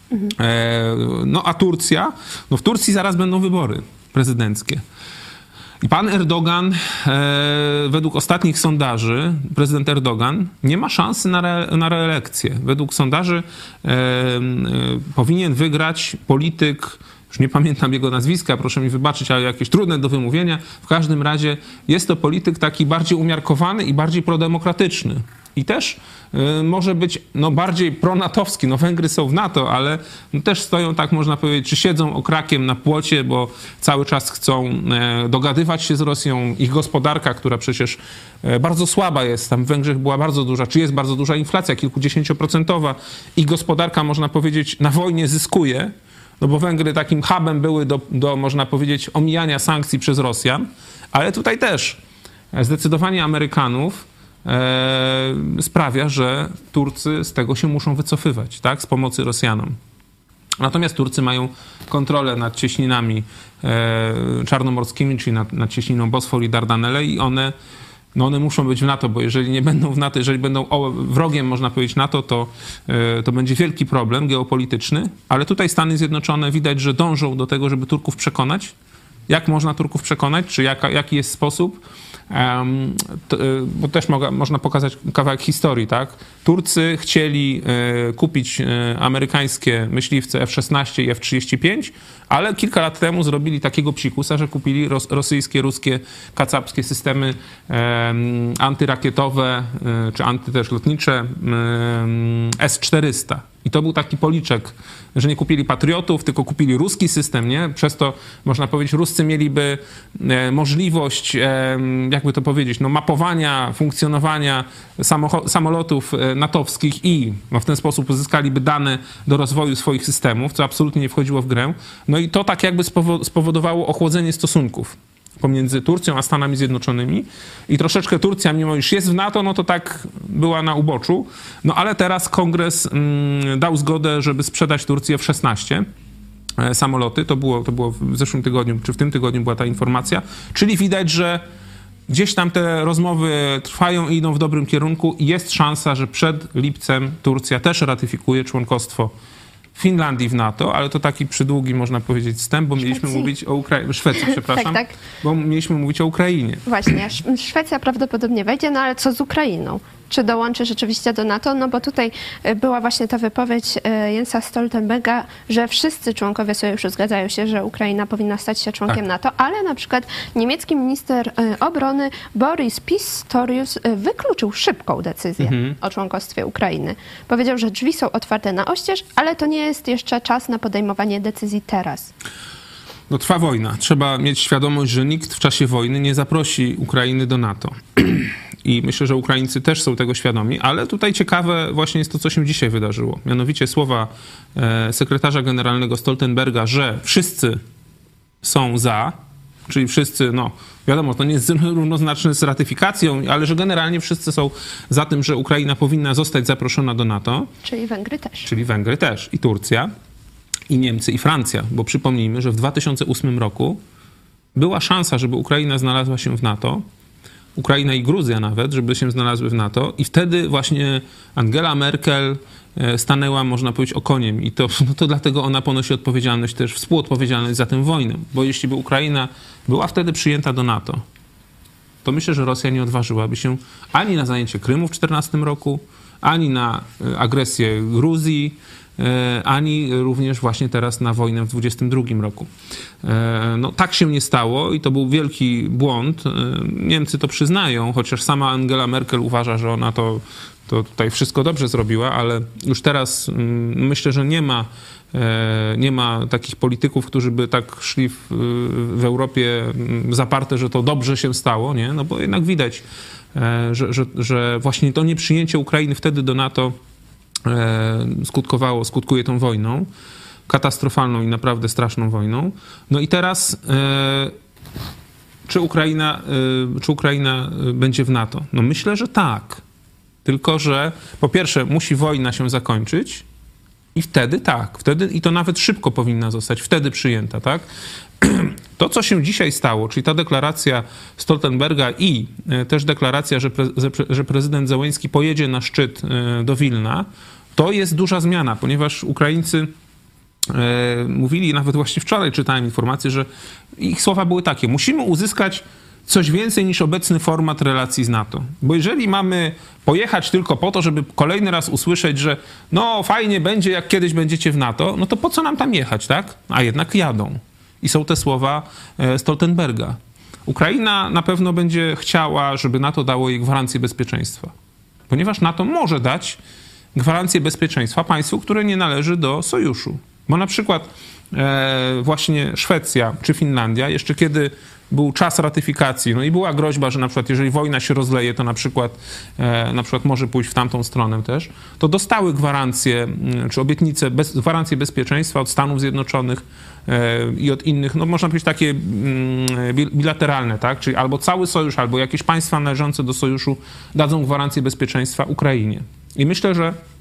B: No a Turcja? No w Turcji zaraz będą wybory prezydenckie. I pan Erdogan, według ostatnich sondaży, prezydent Erdogan nie ma szansy na reelekcję. Według sondaży powinien wygrać polityk, już nie pamiętam jego nazwiska, proszę mi wybaczyć, ale jakieś trudne do wymówienia. W każdym razie jest to polityk taki bardziej umiarkowany i bardziej prodemokratyczny. I też może być bardziej pronatowski. No Węgry są w NATO, ale też stoją, tak można powiedzieć, czy siedzą okrakiem na płocie, bo cały czas chcą dogadywać się z Rosją. Ich gospodarka, która przecież bardzo słaba jest, tam w Węgrzech była bardzo duża, czy jest bardzo duża inflacja, kilkudziesięcioprocentowa. Ich gospodarka, można powiedzieć, na wojnie zyskuje, no bo Węgry takim hubem były do można powiedzieć, omijania sankcji przez Rosjan, ale tutaj też zdecydowanie Amerykanów sprawia, że Turcy z tego się muszą wycofywać, tak? Z pomocy Rosjanom. Natomiast Turcy mają kontrolę nad cieśninami czarnomorskimi, czyli nad cieśniną Bosfor i Dardanelle i one muszą być w NATO, bo jeżeli nie będą w NATO, jeżeli będą wrogiem, można powiedzieć, NATO, to będzie wielki problem geopolityczny, ale tutaj Stany Zjednoczone widać, że dążą do tego, żeby Turków przekonać. Jak można Turków przekonać? Czy jaki jest sposób? Bo też można pokazać kawałek historii, tak? Turcy chcieli kupić amerykańskie myśliwce F-16 i F-35, ale kilka lat temu zrobili takiego psikusa, że kupili rosyjskie, ruskie, kacapskie systemy antyrakietowe, czy też lotnicze S-400. I to był taki policzek, że nie kupili patriotów, tylko kupili ruski system, nie? Przez to, można powiedzieć, Ruscy mieliby możliwość, jakby to powiedzieć, mapowania, funkcjonowania samolotów natowskich i w ten sposób uzyskaliby dane do rozwoju swoich systemów, co absolutnie nie wchodziło w grę. No i to tak jakby spowodowało ochłodzenie stosunków pomiędzy Turcją a Stanami Zjednoczonymi i troszeczkę Turcja, mimo iż jest w NATO, no to tak była na uboczu. No ale teraz Kongres dał zgodę, żeby sprzedać Turcji F-16 samoloty. To było w zeszłym tygodniu, czy w tym tygodniu była ta informacja. Czyli widać, że gdzieś tam te rozmowy trwają i idą w dobrym kierunku i jest szansa, że przed lipcem Turcja też ratyfikuje członkostwo Finlandii w NATO, ale to taki przydługi, można powiedzieć, wstęp, bo mieliśmy mówić o Ukrainie. Szwecji, przepraszam. Tak. Bo mieliśmy mówić o Ukrainie.
A: Właśnie, Szwecja prawdopodobnie wejdzie, no ale co z Ukrainą? Czy dołączy rzeczywiście do NATO? No bo tutaj była właśnie ta wypowiedź Jensa Stoltenberga, że wszyscy członkowie sojuszu zgadzają się, że Ukraina powinna stać się członkiem NATO, ale na przykład niemiecki minister obrony Boris Pistorius wykluczył szybką decyzję o członkostwie Ukrainy. Powiedział, że drzwi są otwarte na oścież, ale to nie jest jeszcze czas na podejmowanie decyzji teraz.
B: No trwa wojna. Trzeba mieć świadomość, że nikt w czasie wojny nie zaprosi Ukrainy do NATO. I myślę, że Ukraińcy też są tego świadomi, ale tutaj ciekawe właśnie jest to, co się dzisiaj wydarzyło. Mianowicie słowa sekretarza generalnego Stoltenberga, że wszyscy są za, czyli wszyscy, wiadomo, to nie jest równoznaczne z ratyfikacją, ale że generalnie wszyscy są za tym, że Ukraina powinna zostać zaproszona do NATO.
A: Czyli Węgry też.
B: Czyli Węgry też. I Turcja, i Niemcy, i Francja. Bo przypomnijmy, że w 2008 roku była szansa, żeby Ukraina znalazła się w NATO. Ukraina i Gruzja nawet, żeby się znalazły w NATO i wtedy właśnie Angela Merkel stanęła, można powiedzieć, okoniem i to dlatego ona ponosi odpowiedzialność, też współodpowiedzialność za tę wojnę, bo jeśli by Ukraina była wtedy przyjęta do NATO, to myślę, że Rosja nie odważyłaby się ani na zajęcie Krymu w 2014 roku, ani na agresję Gruzji, ani również właśnie teraz na wojnę w 2022 roku. No, tak się nie stało i to był wielki błąd. Niemcy to przyznają, chociaż sama Angela Merkel uważa, że ona to tutaj wszystko dobrze zrobiła, ale już teraz myślę, że nie ma takich polityków, którzy by tak szli w Europie zaparte, że to dobrze się stało, nie? No bo jednak widać, że właśnie to nieprzyjęcie Ukrainy wtedy do NATO skutkuje tą wojną, katastrofalną i naprawdę straszną wojną. No i teraz czy Ukraina będzie w NATO? No myślę, że tak. Tylko że po pierwsze musi wojna się zakończyć i wtedy i to nawet szybko powinna zostać wtedy przyjęta, tak? To, co się dzisiaj stało, czyli ta deklaracja Stoltenberga i też deklaracja, że prezydent Zełenski pojedzie na szczyt do Wilna, to jest duża zmiana, ponieważ Ukraińcy mówili, nawet właśnie wczoraj czytałem informację, że ich słowa były takie: musimy uzyskać coś więcej niż obecny format relacji z NATO. Bo jeżeli mamy pojechać tylko po to, żeby kolejny raz usłyszeć, że no fajnie będzie, jak kiedyś będziecie w NATO, no to po co nam tam jechać, tak? A jednak jadą. I są te słowa Stoltenberga. Ukraina na pewno będzie chciała, żeby NATO dało jej gwarancję bezpieczeństwa. Ponieważ NATO może dać gwarancję bezpieczeństwa państwu, które nie należy do sojuszu. Bo na przykład właśnie Szwecja czy Finlandia, jeszcze kiedy był czas ratyfikacji, no i była groźba, że na przykład jeżeli wojna się rozleje, to na przykład może pójść w tamtą stronę też, to dostały gwarancję, czy obietnicę, gwarancję bezpieczeństwa od Stanów Zjednoczonych i od innych, no można powiedzieć takie bilateralne, tak? Czyli albo cały sojusz, albo jakieś państwa należące do sojuszu dadzą gwarancję bezpieczeństwa Ukrainie. I myślę,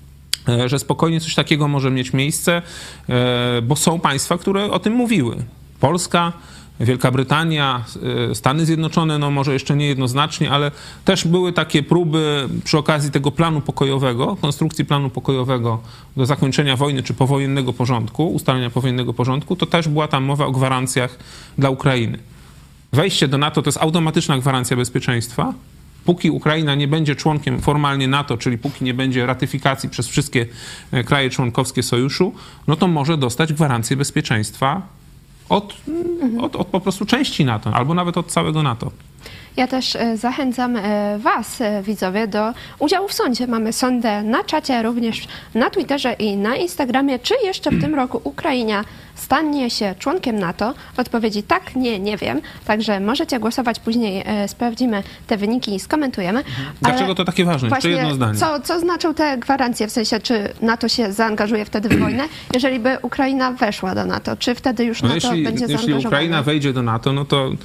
B: że spokojnie coś takiego może mieć miejsce, bo są państwa, które o tym mówiły. Polska, Wielka Brytania, Stany Zjednoczone, no może jeszcze nie jednoznacznie, ale też były takie próby przy okazji tego planu pokojowego, konstrukcji planu pokojowego do zakończenia wojny czy powojennego porządku, ustalenia powojennego porządku, to też była tam mowa o gwarancjach dla Ukrainy. Wejście do NATO to jest automatyczna gwarancja bezpieczeństwa. Póki Ukraina nie będzie członkiem formalnie NATO, czyli póki nie będzie ratyfikacji przez wszystkie kraje członkowskie sojuszu, no to może dostać gwarancję bezpieczeństwa od po prostu części NATO, albo nawet od całego NATO.
A: Ja też zachęcam was, widzowie, do udziału w sądzie. Mamy sądę na czacie, również na Twitterze i na Instagramie. Czy jeszcze w tym roku Ukraina stanie się członkiem NATO? Odpowiedzi tak, nie wiem. Także możecie głosować, później sprawdzimy te wyniki i skomentujemy.
B: Dlaczego to takie ważne? Jeszcze jedno zdanie.
A: Co znaczą te gwarancje? W sensie, czy NATO się zaangażuje wtedy w wojnę? Jeżeli by Ukraina weszła do NATO, czy wtedy już NATO będzie zaangażowane?
B: Jeśli Ukraina wejdzie do NATO,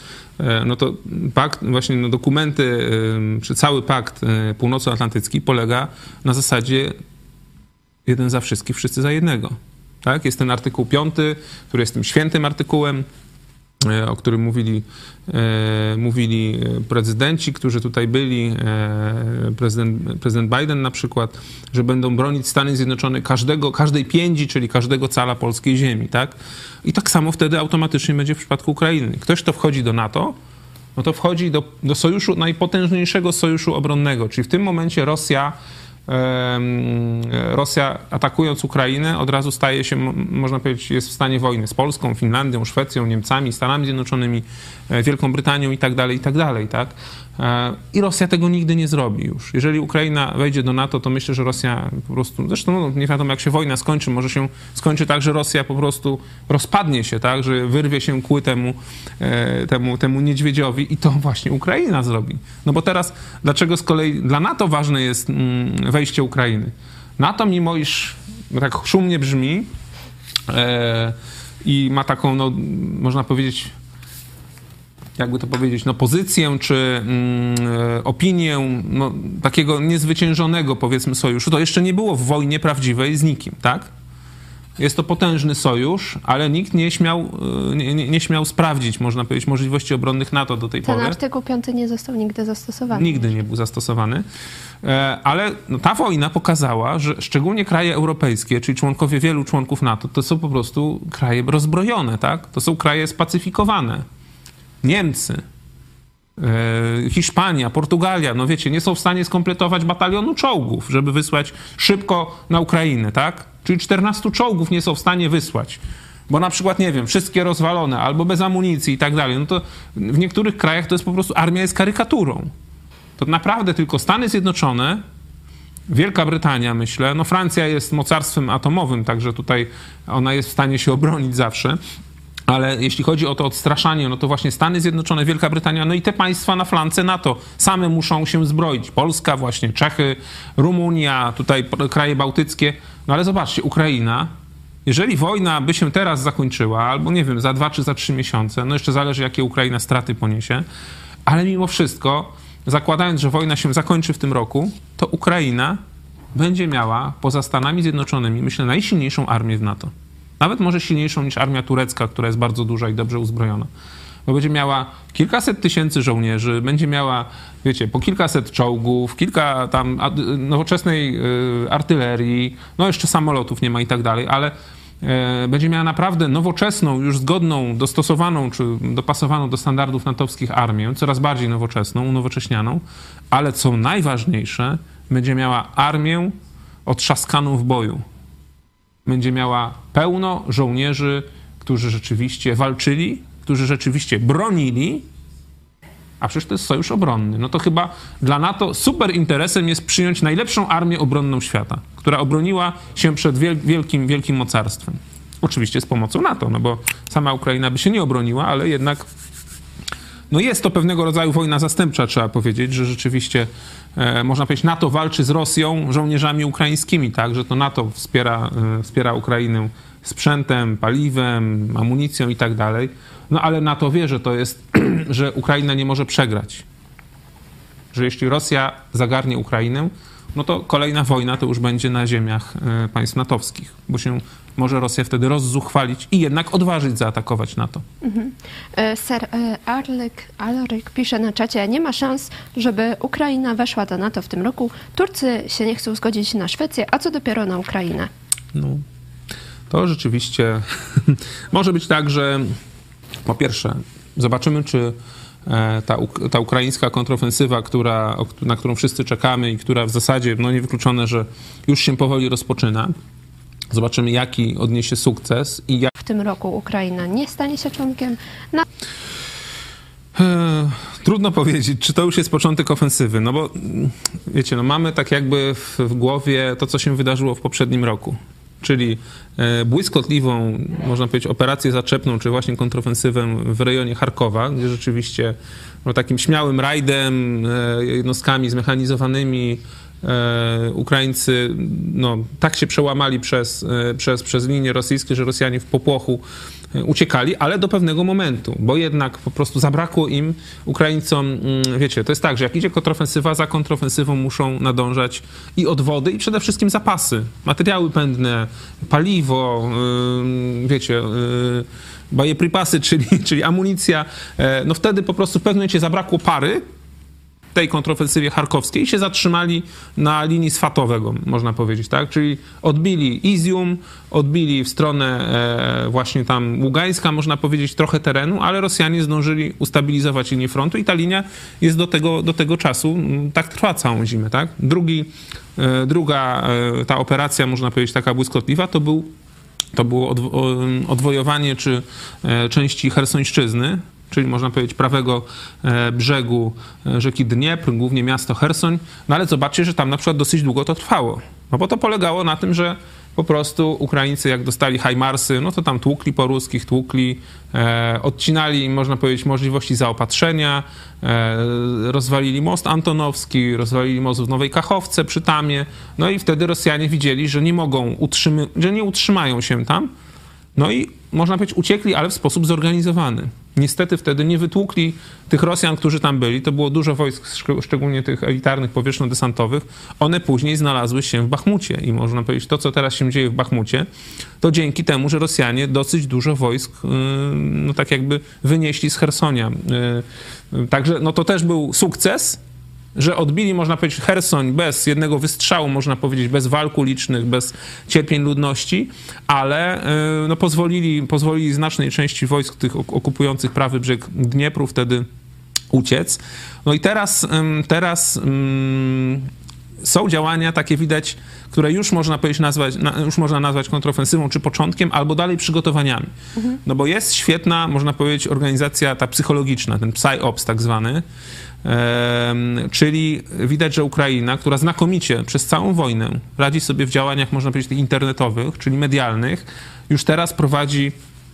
B: no to pakt, właśnie dokumenty, czy cały pakt północnoatlantycki polega na zasadzie jeden za wszystkich, wszyscy za jednego. Tak? Jest ten artykuł 5, który jest tym świętym artykułem, o którym mówili prezydenci, którzy tutaj byli, prezydent Biden na przykład, że będą bronić Stany Zjednoczone każdej piędzi, czyli każdego cala polskiej ziemi, tak? I tak samo wtedy automatycznie będzie w przypadku Ukrainy. Ktoś, kto wchodzi do NATO, no to wchodzi do sojuszu, najpotężniejszego sojuszu obronnego, czyli w tym momencie Rosja atakując Ukrainę od razu staje się, można powiedzieć, jest w stanie wojny z Polską, Finlandią, Szwecją, Niemcami, Stanami Zjednoczonymi, Wielką Brytanią i tak dalej, tak? I Rosja tego nigdy nie zrobi już. Jeżeli Ukraina wejdzie do NATO, to myślę, że Rosja po prostu, zresztą nie wiadomo jak się wojna skończy, może się skończy tak, że Rosja po prostu rozpadnie się, tak? Że wyrwie się kły temu niedźwiedziowi i to właśnie Ukraina zrobi. No bo teraz, dlaczego z kolei dla NATO ważne jest wejście Ukrainy? NATO, mimo iż tak szumnie brzmi i ma taką, no, można powiedzieć, jakby to powiedzieć, no, pozycję czy opinię no, takiego niezwyciężonego, powiedzmy, sojuszu, to jeszcze nie było w wojnie prawdziwej z nikim, tak? Jest to potężny sojusz, ale nikt nie śmiał sprawdzić, można powiedzieć, możliwości obronnych NATO do tej pory.
A: Ten artykuł 5 nie został nigdy zastosowany.
B: Nigdy nie był zastosowany. Ale no, ta wojna pokazała, że szczególnie kraje europejskie, czyli wielu członków NATO, to są po prostu kraje rozbrojone, tak? To są kraje spacyfikowane. Niemcy, Hiszpania, Portugalia, no wiecie, nie są w stanie skompletować batalionu czołgów, żeby wysłać szybko na Ukrainę, tak? Czyli 14 czołgów nie są w stanie wysłać. Bo na przykład, nie wiem, wszystkie rozwalone albo bez amunicji i tak dalej. No to w niektórych krajach to jest po prostu, armia jest karykaturą. To naprawdę tylko Stany Zjednoczone, Wielka Brytania, myślę, no Francja jest mocarstwem atomowym, także tutaj ona jest w stanie się obronić zawsze. Ale jeśli chodzi o to odstraszanie, no to właśnie Stany Zjednoczone, Wielka Brytania, no i te państwa na flance NATO same muszą się zbroić. Polska, właśnie Czechy, Rumunia, tutaj kraje bałtyckie. No ale zobaczcie, Ukraina, jeżeli wojna by się teraz zakończyła, albo nie wiem, za 2 czy za 3 miesiące, no jeszcze zależy, jakie Ukraina straty poniesie, ale mimo wszystko, zakładając, że wojna się zakończy w tym roku, to Ukraina będzie miała poza Stanami Zjednoczonymi, myślę, najsilniejszą armię w NATO. Nawet może silniejszą niż armia turecka, która jest bardzo duża i dobrze uzbrojona. Bo będzie miała kilkaset tysięcy żołnierzy, będzie miała, wiecie, po kilkaset czołgów, kilka tam nowoczesnej artylerii, no jeszcze samolotów nie ma i tak dalej, ale będzie miała naprawdę nowoczesną, już zgodną, dostosowaną czy dopasowaną do standardów natowskich armię, coraz bardziej nowoczesną, unowocześnianą, ale co najważniejsze, będzie miała armię otrzaskaną w boju. Będzie miała pełno żołnierzy, którzy rzeczywiście walczyli, którzy rzeczywiście bronili, a przecież to jest sojusz obronny. No to chyba dla NATO super interesem jest przyjąć najlepszą armię obronną świata, która obroniła się przed wielkim mocarstwem. Oczywiście z pomocą NATO, no bo sama Ukraina by się nie obroniła, ale jednak no jest to pewnego rodzaju wojna zastępcza, trzeba powiedzieć, że rzeczywiście można powiedzieć, NATO walczy z Rosją żołnierzami ukraińskimi, tak, że to NATO wspiera Ukrainę sprzętem, paliwem, amunicją i tak dalej. No ale NATO wie, że to jest, że Ukraina nie może przegrać. Że jeśli Rosja zagarnie Ukrainę, no to kolejna wojna to już będzie na ziemiach państw natowskich, bo się może Rosja wtedy rozzuchwalić i jednak odważyć zaatakować NATO.
A: Sir Alrik pisze na czacie, nie ma szans, żeby Ukraina weszła do NATO w tym roku. Turcy się nie chcą zgodzić na Szwecję, a co dopiero na Ukrainę? No,
B: to rzeczywiście może być tak, że po pierwsze zobaczymy, czy ta ukraińska kontrofensywa, na którą wszyscy czekamy i która w zasadzie, no niewykluczone, że już się powoli rozpoczyna. Zobaczymy, jaki odniesie sukces.
A: W tym roku Ukraina nie stanie się członkiem NATO.
B: Trudno powiedzieć, czy to już jest początek ofensywy, no bo wiecie, no mamy tak jakby w głowie to, co się wydarzyło w poprzednim roku. Czyli błyskotliwą, można powiedzieć, operację zaczepną, czy właśnie kontrofensywę w rejonie Charkowa, gdzie rzeczywiście no, takim śmiałym rajdem, jednostkami zmechanizowanymi Ukraińcy no, tak się przełamali przez linie rosyjskie, że Rosjanie w popłochu uciekali, ale do pewnego momentu, bo jednak po prostu zabrakło im, Ukraińcom, wiecie, to jest tak, że jak idzie kontrofensywa, za kontrofensywą muszą nadążać i odwody, i przede wszystkim zapasy, materiały pędne, paliwo, wiecie, bojepripasy, czyli amunicja. No wtedy po prostu w pewnym momencie zabrakło pary tej kontrofensywie charkowskiej i się zatrzymali na linii Swatowego, można powiedzieć, tak? Czyli odbili Izium, odbili w stronę właśnie tam Ługańska, można powiedzieć, trochę terenu, ale Rosjanie zdążyli ustabilizować linię frontu i ta linia jest do tego czasu, tak trwa całą zimę, tak? Druga ta operacja, można powiedzieć, taka błyskotliwa, to było odwojowanie czy części Chersońszczyzny, czyli można powiedzieć prawego brzegu rzeki Dniepr, głównie miasto Chersoń. No ale zobaczcie, że tam na przykład dosyć długo to trwało. No bo to polegało na tym, że po prostu Ukraińcy jak dostali hajmarsy, no to tam tłukli po ruskich, odcinali im, można powiedzieć, możliwości zaopatrzenia, rozwalili most antonowski, rozwalili most w Nowej Kachowce przy Tamie. No i wtedy Rosjanie widzieli, że że nie utrzymają się tam. No i można powiedzieć uciekli, ale w sposób zorganizowany. Niestety wtedy nie wytłukli tych Rosjan, którzy tam byli. To było dużo wojsk, szczególnie tych elitarnych, powietrzno-desantowych. One później znalazły się w Bachmucie. I można powiedzieć, to co teraz się dzieje w Bachmucie, to dzięki temu, że Rosjanie dosyć dużo wojsk no tak jakby wynieśli z Chersonia. Także no to też był sukces, że odbili, można powiedzieć, Chersoń bez jednego wystrzału, można powiedzieć, bez walk ulicznych, bez cierpień ludności, ale no, pozwolili znacznej części wojsk tych okupujących prawy brzeg Dniepru wtedy uciec. No i teraz są działania takie widać, które już można powiedzieć już można nazwać kontrofensywą czy początkiem, albo dalej przygotowaniami. No bo jest świetna, można powiedzieć, organizacja ta psychologiczna, ten PsyOps tak zwany, czyli widać, że Ukraina, która znakomicie przez całą wojnę radzi sobie w działaniach, można powiedzieć, internetowych, czyli medialnych, już teraz prowadzi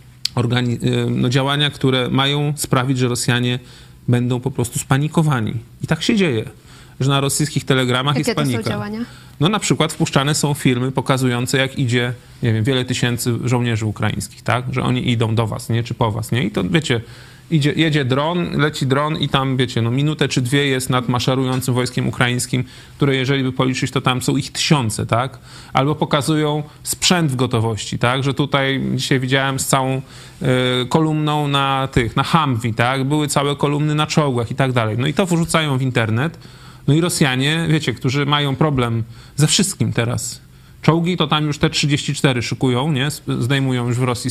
B: działania, które mają sprawić, że Rosjanie będą po prostu spanikowani. I tak się dzieje, że na rosyjskich telegramach jest panika.
A: Jakie to są działania?
B: No na przykład wpuszczane są filmy pokazujące, jak idzie, nie wiem, wiele tysięcy żołnierzy ukraińskich, tak? Że oni idą do was, nie? Czy po was, nie? I to, wiecie, jedzie dron, leci dron i tam, wiecie, no minutę czy dwie jest nad maszerującym wojskiem ukraińskim, które jeżeli by policzyć, to tam są ich tysiące, tak? Albo pokazują sprzęt w gotowości, tak? Że tutaj dzisiaj widziałem z całą kolumną na Humvee, tak? Były całe kolumny na czołgach i tak dalej. No i to wrzucają w internet. No i Rosjanie, wiecie, którzy mają problem ze wszystkim teraz. Czołgi to tam już T-34 szykują, nie? Zdejmują już w Rosji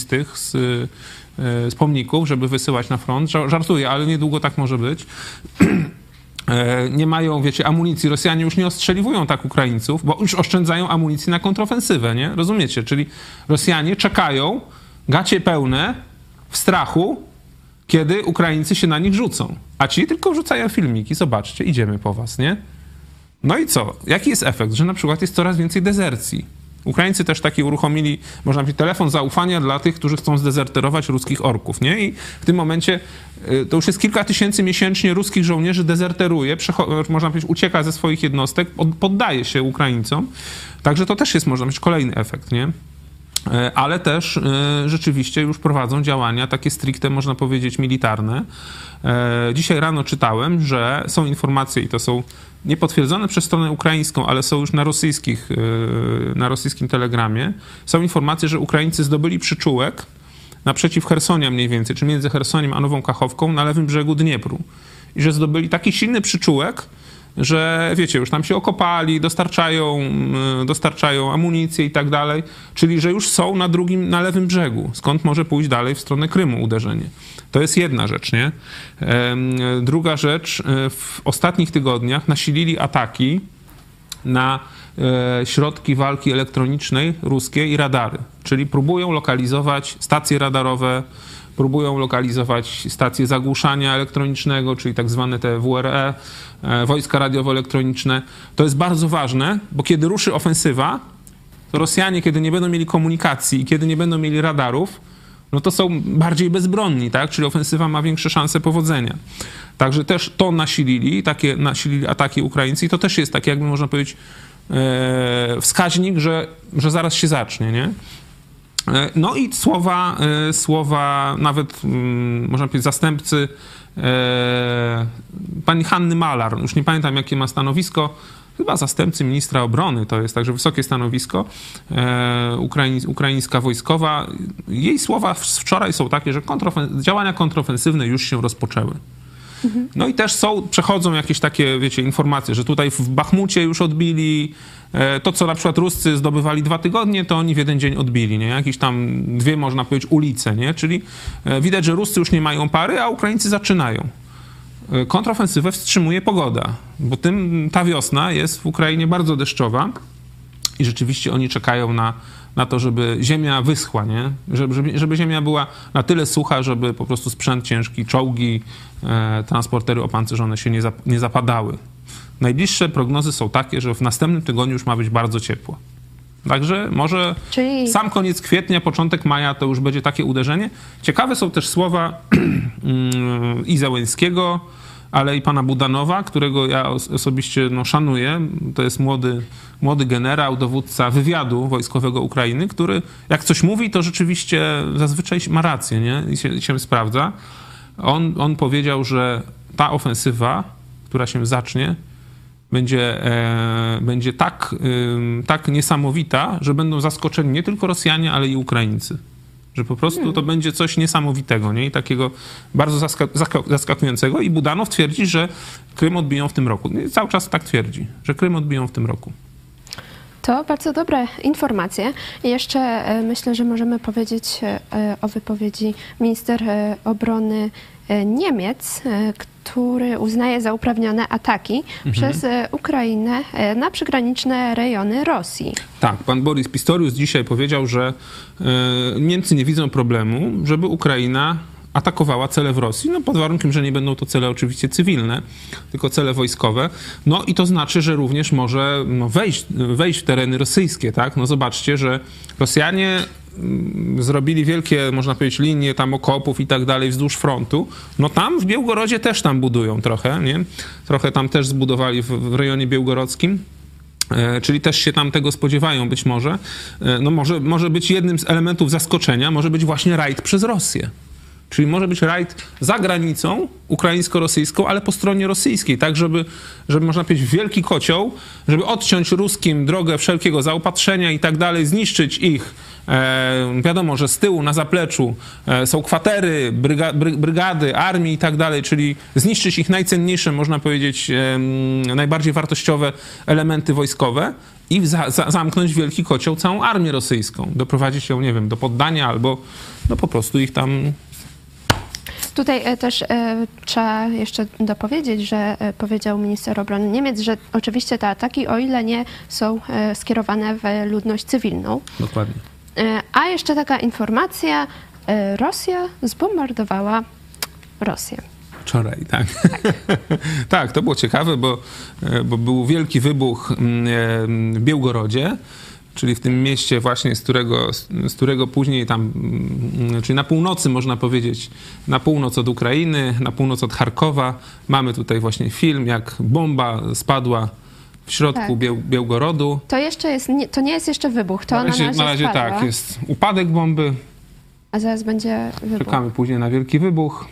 B: z pomników, żeby wysyłać na front. Żartuję, ale niedługo tak może być. Nie mają, wiecie, amunicji. Rosjanie już nie ostrzeliwują tak Ukraińców, bo już oszczędzają amunicji na kontrofensywę, nie? Rozumiecie? Czyli Rosjanie czekają, gacie pełne, w strachu, kiedy Ukraińcy się na nich rzucą. A ci tylko wrzucają filmiki. Zobaczcie, idziemy po was, nie? No i co? Jaki jest efekt? Że na przykład jest coraz więcej dezercji. Ukraińcy też taki uruchomili, można powiedzieć, telefon zaufania dla tych, którzy chcą zdezerterować ruskich orków, nie? I w tym momencie to już jest kilka tysięcy miesięcznie ruskich żołnierzy dezerteruje, można powiedzieć, ucieka ze swoich jednostek, poddaje się Ukraińcom. Także to też jest, można powiedzieć, kolejny efekt, nie? Ale też rzeczywiście już prowadzą działania takie stricte, można powiedzieć, militarne. Dzisiaj rano czytałem, że są informacje i to są niepotwierdzone przez stronę ukraińską, ale są już na rosyjskim telegramie. Są informacje, że Ukraińcy zdobyli przyczółek naprzeciw Chersonia mniej więcej, czy między Chersoniem a Nową Kachowką na lewym brzegu Dniepru. I że zdobyli taki silny przyczółek, że wiecie, już tam się okopali, dostarczają amunicję i tak dalej, czyli że już są na lewym brzegu, skąd może pójść dalej w stronę Krymu uderzenie. To jest jedna rzecz, nie? Druga rzecz, w ostatnich tygodniach nasilili ataki na środki walki elektronicznej ruskie i radary, czyli próbują lokalizować stacje radarowe, próbują lokalizować stacje zagłuszania elektronicznego, czyli tak zwane te WRE, wojska radiowo-elektroniczne. To jest bardzo ważne, bo kiedy ruszy ofensywa, to Rosjanie, kiedy nie będą mieli komunikacji i kiedy nie będą mieli radarów, no to są bardziej bezbronni, tak? Czyli ofensywa ma większe szanse powodzenia. Także też to nasilili ataki Ukraińcy i to też jest taki, jakby można powiedzieć, wskaźnik, że zaraz się zacznie, nie? No i słowa nawet, można powiedzieć, zastępcy pani Hanny Malar, już nie pamiętam jakie ma stanowisko, chyba zastępcy ministra obrony, to jest także wysokie stanowisko, ukraińska wojskowa. Jej słowa wczoraj są takie, że działania kontrofensywne już się rozpoczęły. No i też przechodzą jakieś takie, wiecie, informacje, że tutaj w Bachmucie już odbili to, co na przykład Ruscy zdobywali 2 tygodnie, to oni w jeden dzień odbili, nie? Jakieś tam 2, można powiedzieć, ulice, nie? Czyli widać, że Ruscy już nie mają pary, a Ukraińcy zaczynają. Kontrofensywę wstrzymuje pogoda, bo ta wiosna jest w Ukrainie bardzo deszczowa i rzeczywiście oni czekają na to, żeby ziemia wyschła, nie? Żeby ziemia była na tyle sucha, żeby po prostu sprzęt ciężki, czołgi, transportery opancerzone się nie zapadały. Najbliższe prognozy są takie, że w następnym tygodniu już ma być bardzo ciepło. Także może sam koniec kwietnia, początek maja to już będzie takie uderzenie. Ciekawe są też słowa i Zełenskiego, ale i pana Budanowa, którego ja osobiście szanuję. To jest młody generał, dowódca wywiadu wojskowego Ukrainy, który jak coś mówi, to rzeczywiście zazwyczaj ma rację, nie? I się sprawdza. On powiedział, że ta ofensywa, która się zacznie, będzie tak niesamowita, że będą zaskoczeni nie tylko Rosjanie, ale i Ukraińcy. Że po prostu to będzie coś niesamowitego, nie? I takiego bardzo zaskakującego. I Budanow twierdzi, że Krym odbiją w tym roku. I cały czas tak twierdzi, że Krym odbiją w tym roku.
A: To bardzo dobre informacje. I jeszcze myślę, że możemy powiedzieć o wypowiedzi minister obrony Niemiec, który uznaje za uprawnione ataki przez Ukrainę na przygraniczne rejony Rosji.
B: Tak, pan Boris Pistorius dzisiaj powiedział, że Niemcy nie widzą problemu, żeby Ukraina atakowała cele w Rosji, no pod warunkiem, że nie będą to cele oczywiście cywilne, tylko cele wojskowe. No i to znaczy, że również może wejść w tereny rosyjskie, tak? No zobaczcie, że Rosjanie zrobili wielkie, można powiedzieć, linie tam okopów i tak dalej wzdłuż frontu. No tam w Białgorodzie też tam budują trochę, nie? Trochę tam też zbudowali w rejonie białgorodzkim. Czyli też się tam tego spodziewają być może. No może być jednym z elementów zaskoczenia, może być właśnie rajd przez Rosję. Czyli może być rajd za granicą ukraińsko-rosyjską, ale po stronie rosyjskiej, tak żeby można powiedzieć wielki kocioł, żeby odciąć ruskim drogę wszelkiego zaopatrzenia i tak dalej, zniszczyć ich. Wiadomo, że z tyłu na zapleczu są kwatery, brygady, armii i tak dalej, czyli zniszczyć ich najcenniejsze, można powiedzieć, najbardziej wartościowe elementy wojskowe i zamknąć wielki kocioł całą armię rosyjską. Doprowadzić ją, nie wiem, do poddania albo no po prostu ich tam...
A: Tutaj też trzeba jeszcze dopowiedzieć, że powiedział minister obrony Niemiec, że oczywiście te ataki, o ile nie są skierowane w ludność cywilną.
B: Dokładnie.
A: A jeszcze taka informacja, Rosja zbombardowała Rosję.
B: Wczoraj, tak. Tak, to było ciekawe, bo był wielki wybuch w Białgorodzie, czyli w tym mieście właśnie, z którego później tam, czyli na północy można powiedzieć, na północ od Ukrainy, na północ od Charkowa. Mamy tutaj właśnie film, jak bomba spadła w środku Białgorodu.
A: To nie jest jeszcze wybuch, to
B: na razie tak, jest upadek bomby.
A: A zaraz będzie wybuch.
B: Czekamy później na wielki wybuch.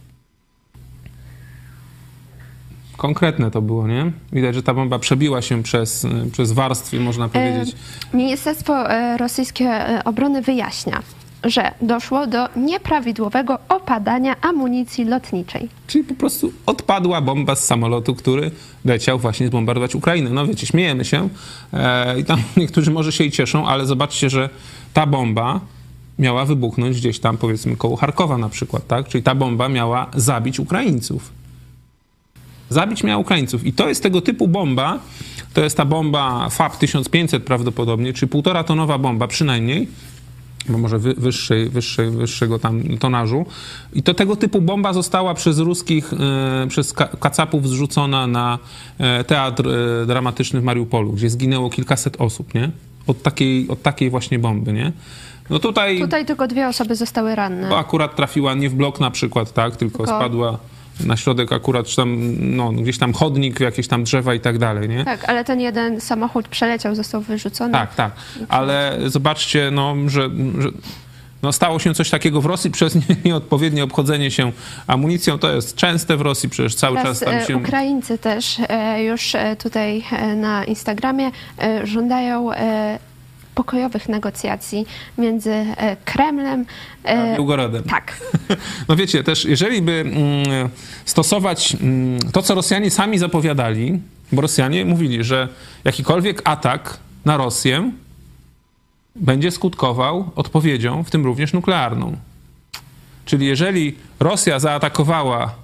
B: Konkretne to było, nie? Widać, że ta bomba przebiła się przez warstwy, można powiedzieć.
A: Ministerstwo Rosyjskie Obrony wyjaśnia, że doszło do nieprawidłowego opadania amunicji lotniczej.
B: Czyli po prostu odpadła bomba z samolotu, który leciał właśnie zbombardować Ukrainę. No wiecie, śmiejemy się i tam niektórzy może się i cieszą, ale zobaczcie, że ta bomba miała wybuchnąć gdzieś tam, powiedzmy, koło Charkowa na przykład, tak? Czyli ta bomba miała zabić Ukraińców. Zabić miała Ukraińców. I to jest tego typu bomba, to jest ta bomba FAB 1500 prawdopodobnie, czyli 1,5-tonowa bomba przynajmniej, bo może wyższego tam tonażu. I to tego typu bomba została przez ruskich, przez kacapów zrzucona na teatr dramatyczny w Mariupolu, gdzie zginęło kilkaset osób, nie? Od takiej właśnie bomby, nie? No tutaj
A: tylko 2 osoby zostały ranne.
B: Bo akurat trafiła nie w blok na przykład, tak? Tylko spadła na środek akurat, czy tam, no, gdzieś tam chodnik, jakieś tam drzewa i tak dalej, nie?
A: Tak, ale ten jeden samochód przeleciał, został wyrzucony.
B: Tak. Ale zobaczcie, no, że stało się coś takiego w Rosji przez nieodpowiednie obchodzenie się amunicją. To jest częste w Rosji, przecież cały czas tam się...
A: Ukraińcy też już tutaj na Instagramie żądają pokojowych negocjacji między Kremlem
B: a Białgorodem.
A: Tak.
B: No wiecie, też jeżeli by stosować to, co Rosjanie sami zapowiadali, bo Rosjanie mówili, że jakikolwiek atak na Rosję będzie skutkował odpowiedzią, w tym również nuklearną. Czyli jeżeli Rosja zaatakowała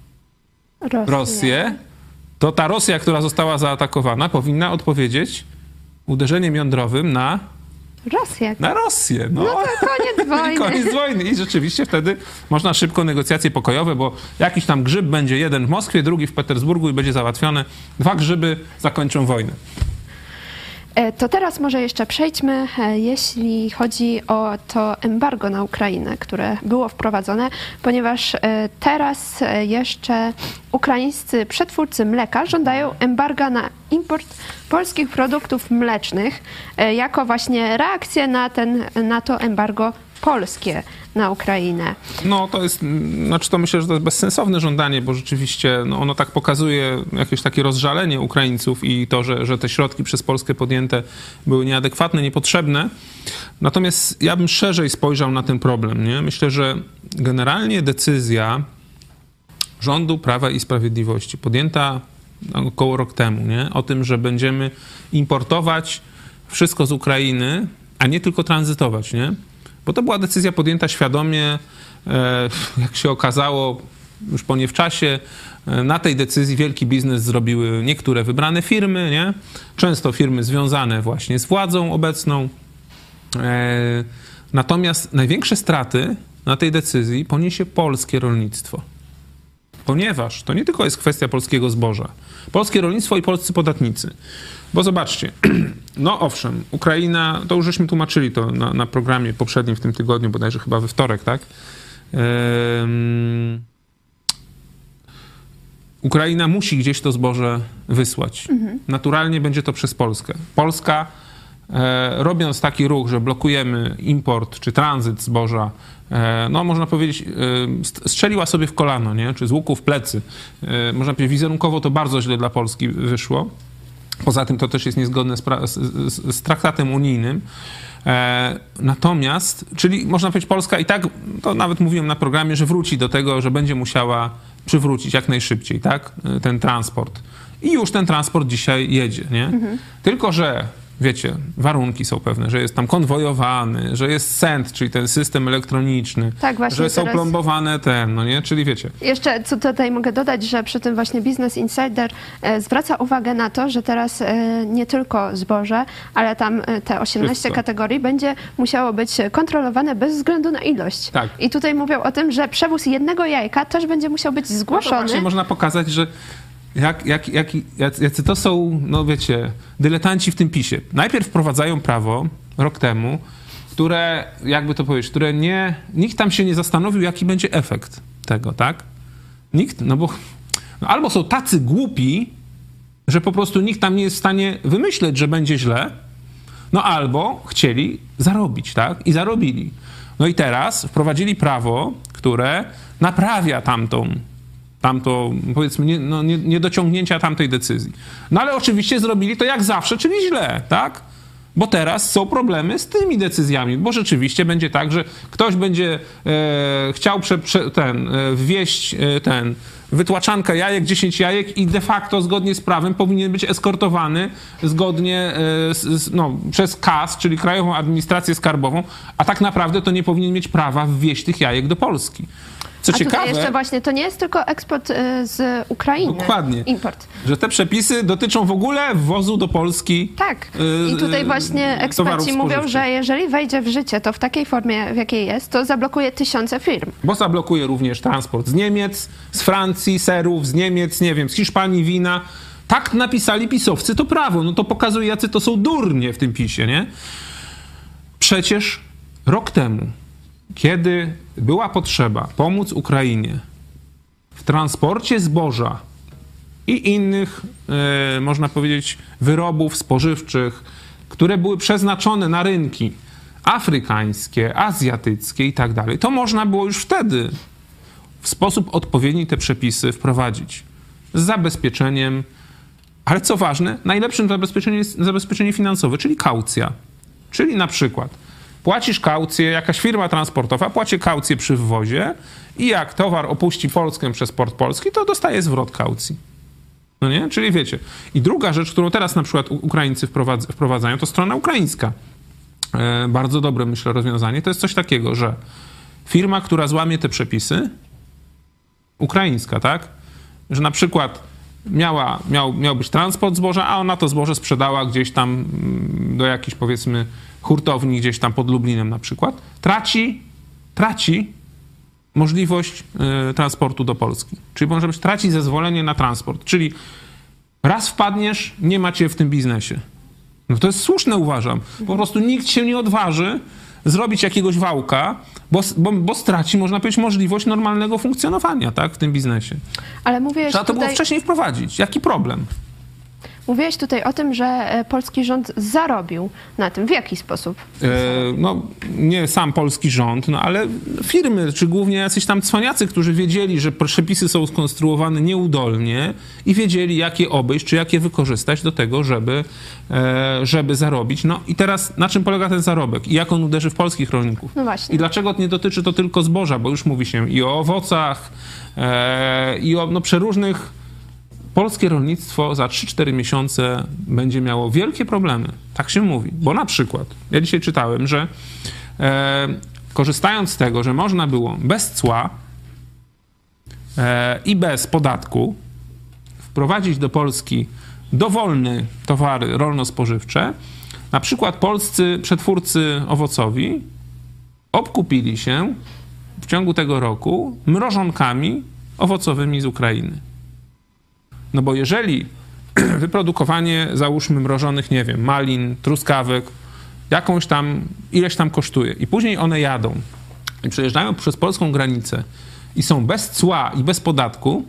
B: Rosję, to ta Rosja, która została zaatakowana, powinna odpowiedzieć uderzeniem jądrowym na
A: Rosję.
B: Na Rosję. No
A: to koniec wojny.
B: Koniec wojny. I rzeczywiście wtedy można szybko negocjacje pokojowe, bo jakiś tam grzyb będzie, jeden w Moskwie, drugi w Petersburgu i będzie załatwione. 2 grzyby zakończą wojnę.
A: To teraz może jeszcze przejdźmy, jeśli chodzi o to embargo na Ukrainę, które było wprowadzone, ponieważ teraz jeszcze ukraińscy przetwórcy mleka żądają embarga na import polskich produktów mlecznych jako właśnie reakcję na to embargo polskie na Ukrainę.
B: No to myślę, że to jest bezsensowne żądanie, bo rzeczywiście ono tak pokazuje jakieś takie rozżalenie Ukraińców i to, że te środki przez Polskę podjęte były nieadekwatne, niepotrzebne. Natomiast ja bym szerzej spojrzał na ten problem, nie? Myślę, że generalnie decyzja rządu Prawa i Sprawiedliwości podjęta około rok temu, nie? O tym, że będziemy importować wszystko z Ukrainy, a nie tylko tranzytować, nie? Bo to była decyzja podjęta świadomie, jak się okazało, już po nie w czasie. Na tej decyzji wielki biznes zrobiły niektóre wybrane firmy, nie? Często firmy związane właśnie z władzą obecną. Natomiast największe straty na tej decyzji poniesie polskie rolnictwo. Ponieważ to nie tylko jest kwestia polskiego zboża. Polskie rolnictwo i polscy podatnicy. Bo zobaczcie, no owszem, Ukraina, to już żeśmy tłumaczyli to na programie poprzednim w tym tygodniu, bodajże chyba we wtorek, tak? Ukraina musi gdzieś to zboże wysłać. Naturalnie będzie to przez Polskę. Polska, robiąc taki ruch, że blokujemy import czy tranzyt zboża, no można powiedzieć, strzeliła sobie w kolano, nie? Czy z łuku w plecy. Można powiedzieć, wizerunkowo to bardzo źle dla Polski wyszło. Poza tym to też jest niezgodne z traktatem unijnym. Natomiast, czyli można powiedzieć, Polska i tak, to nawet mówiłem na programie, że wróci do tego, że będzie musiała przywrócić jak najszybciej, tak, ten transport. I już ten transport dzisiaj jedzie, nie? Tylko że, wiecie, warunki są pewne, że jest tam konwojowany, że jest SENT, czyli ten system elektroniczny,
A: tak, właśnie
B: że są
A: teraz
B: plombowane no nie, czyli wiecie.
A: Jeszcze co tutaj mogę dodać, że przy tym właśnie Business Insider zwraca uwagę na to, że teraz nie tylko zboże, ale tam te 18
B: Wszystko.
A: kategorii będzie musiało być kontrolowane bez względu na ilość.
B: Tak.
A: I tutaj mówią o tym, że przewóz jednego jajka też będzie musiał być
B: No to
A: zgłoszony.
B: właśnie można pokazać, że jacy to są, no wiecie, dyletanci w tym PiS-ie. Najpierw wprowadzają prawo rok temu, które, jakby to powiedzieć, które nikt tam się nie zastanowił, jaki będzie efekt tego, tak? Nikt, no bo albo są tacy głupi, że po prostu nikt tam nie jest w stanie wymyśleć, że będzie źle, no albo chcieli zarobić, tak? I zarobili. No i teraz wprowadzili prawo, które naprawia tamto, powiedzmy, niedociągnięcia tamtej decyzji. No ale oczywiście zrobili to jak zawsze, czyli źle, tak? Bo teraz są problemy z tymi decyzjami, bo rzeczywiście będzie tak, że ktoś będzie chciał wwieźć wytłaczankę jajek, 10 jajek i de facto zgodnie z prawem powinien być eskortowany zgodnie przez KAS, czyli Krajową Administrację Skarbową, a tak naprawdę to nie powinien mieć prawa wwieźć tych jajek do Polski. Co
A: A
B: ciekawe,
A: tutaj jeszcze właśnie, to nie jest tylko eksport z Ukrainy.
B: Dokładnie.
A: Import.
B: Że te przepisy dotyczą w ogóle wwozu do Polski.
A: Tak. I tutaj właśnie eksperci mówią, że jeżeli wejdzie w życie to w takiej formie, w jakiej jest, to zablokuje tysiące firm.
B: Bo zablokuje również transport z Niemiec, z Francji, serów, z Niemiec, nie wiem, z Hiszpanii, wina. Tak napisali pisowcy to prawo. No to pokazuje, jacy to są durnie w tym PiS-ie, nie? Przecież rok temu, kiedy była potrzeba pomóc Ukrainie w transporcie zboża i innych, można powiedzieć, wyrobów spożywczych, które były przeznaczone na rynki afrykańskie, azjatyckie i tak dalej, to można było już wtedy w sposób odpowiedni te przepisy wprowadzić. Z zabezpieczeniem, ale co ważne, najlepszym zabezpieczeniem jest zabezpieczenie finansowe, czyli kaucja. Czyli na przykład płacisz kaucję, jakaś firma transportowa płaci kaucję przy wwozie i jak towar opuści Polskę przez port polski, to dostaje zwrot kaucji. No nie? Czyli wiecie. I druga rzecz, którą teraz na przykład Ukraińcy wprowadzają, to strona ukraińska. Bardzo dobre, myślę, rozwiązanie. To jest coś takiego, że firma, która złamie te przepisy, ukraińska, tak? Że na przykład miał być transport zboża, a ona to zboże sprzedała gdzieś tam do jakiejś, powiedzmy, hurtowni gdzieś tam pod Lublinem na przykład, traci możliwość transportu do Polski. Czyli może być traci zezwolenie na transport. Czyli raz wpadniesz, nie macie w tym biznesie. No to jest słuszne, uważam. Po prostu nikt się nie odważy zrobić jakiegoś wałka, bo straci, można powiedzieć, możliwość normalnego funkcjonowania, tak, w tym biznesie.
A: Ale mówiłeś
B: Trzeba to
A: tutaj...
B: było wcześniej wprowadzić. Jaki problem?
A: Mówiłeś tutaj o tym, że polski rząd zarobił na tym. W jaki sposób?
B: No, nie sam polski rząd, no ale firmy, czy głównie jacyś tam cwaniacy, którzy wiedzieli, że przepisy są skonstruowane nieudolnie i wiedzieli, jak je obejść, czy jak je wykorzystać do tego, żeby zarobić. No i teraz na czym polega ten zarobek i jak on uderzy w polskich rolników?
A: No właśnie.
B: I dlaczego nie dotyczy to tylko zboża, bo już mówi się i o owocach, i o przeróżnych polskie rolnictwo za 3-4 miesiące będzie miało wielkie problemy. Tak się mówi. Bo na przykład, ja dzisiaj czytałem, że korzystając z tego, że można było bez cła i bez podatku wprowadzić do Polski dowolne towary rolno-spożywcze, na przykład polscy przetwórcy owocowi obkupili się w ciągu tego roku mrożonkami owocowymi z Ukrainy. No bo jeżeli wyprodukowanie, załóżmy, mrożonych, nie wiem, malin, truskawek, jakąś tam, ileś tam kosztuje i później one jadą i przejeżdżają przez polską granicę i są bez cła i bez podatku,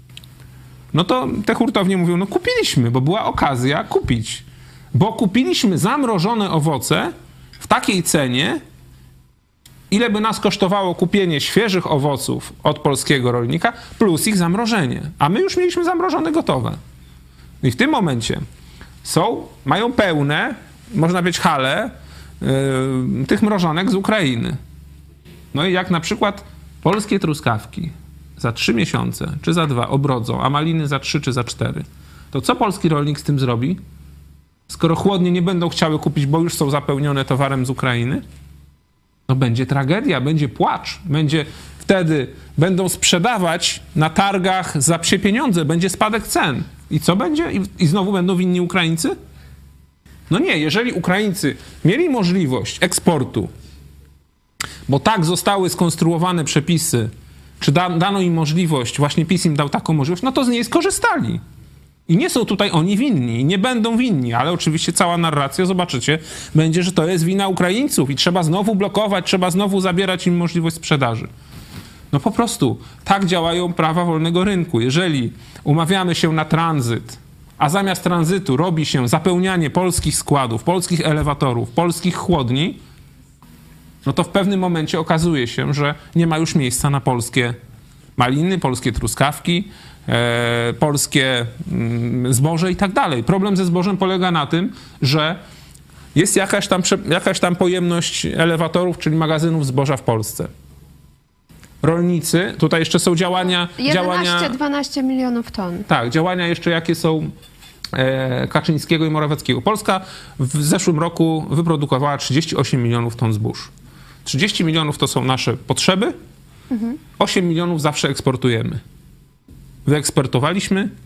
B: no to te hurtownie mówią, no kupiliśmy, bo była okazja kupić. Bo kupiliśmy zamrożone owoce w takiej cenie, ile by nas kosztowało kupienie świeżych owoców od polskiego rolnika plus ich zamrożenie. A my już mieliśmy zamrożone gotowe. I w tym momencie mają pełne, można powiedzieć, hale tych mrożonek z Ukrainy. No i jak na przykład polskie truskawki za 3 miesiące czy za 2 obrodzą, a maliny za 3 czy za 4, to co polski rolnik z tym zrobi? Skoro chłodnie nie będą chciały kupić, bo już są zapełnione towarem z Ukrainy? No będzie tragedia, będzie płacz, wtedy będą sprzedawać na targach za psie pieniądze, będzie spadek cen. I co będzie? I znowu będą winni Ukraińcy? No nie, jeżeli Ukraińcy mieli możliwość eksportu, bo tak zostały skonstruowane przepisy, czy dano im możliwość, właśnie PiS im dał taką możliwość, no to z niej skorzystali. I nie są tutaj oni winni, i nie będą winni, ale oczywiście cała narracja, zobaczycie, będzie, że to jest wina Ukraińców i trzeba znowu blokować, trzeba znowu zabierać im możliwość sprzedaży. No po prostu tak działają prawa wolnego rynku. Jeżeli umawiamy się na tranzyt, a zamiast tranzytu robi się zapełnianie polskich składów, polskich elewatorów, polskich chłodni, no to w pewnym momencie okazuje się, że nie ma już miejsca na polskie maliny, polskie truskawki, polskie zboże i tak dalej. Problem ze zbożem polega na tym, że jest jakaś tam pojemność elewatorów, czyli magazynów zboża w Polsce. Rolnicy, tutaj jeszcze są działania...
A: 11-12 milionów ton.
B: Tak, działania jeszcze jakie są Kaczyńskiego i Morawieckiego. Polska w zeszłym roku wyprodukowała 38 milionów ton zbóż. 30 milionów to są nasze potrzeby, 8 milionów zawsze eksportujemy. Wyeksportowaliśmy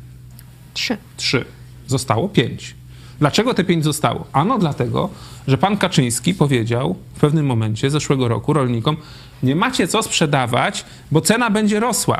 B: 3. Zostało 5. Dlaczego te 5 zostało? Ano dlatego, że pan Kaczyński powiedział w pewnym momencie zeszłego roku rolnikom, nie macie co sprzedawać, bo cena będzie rosła.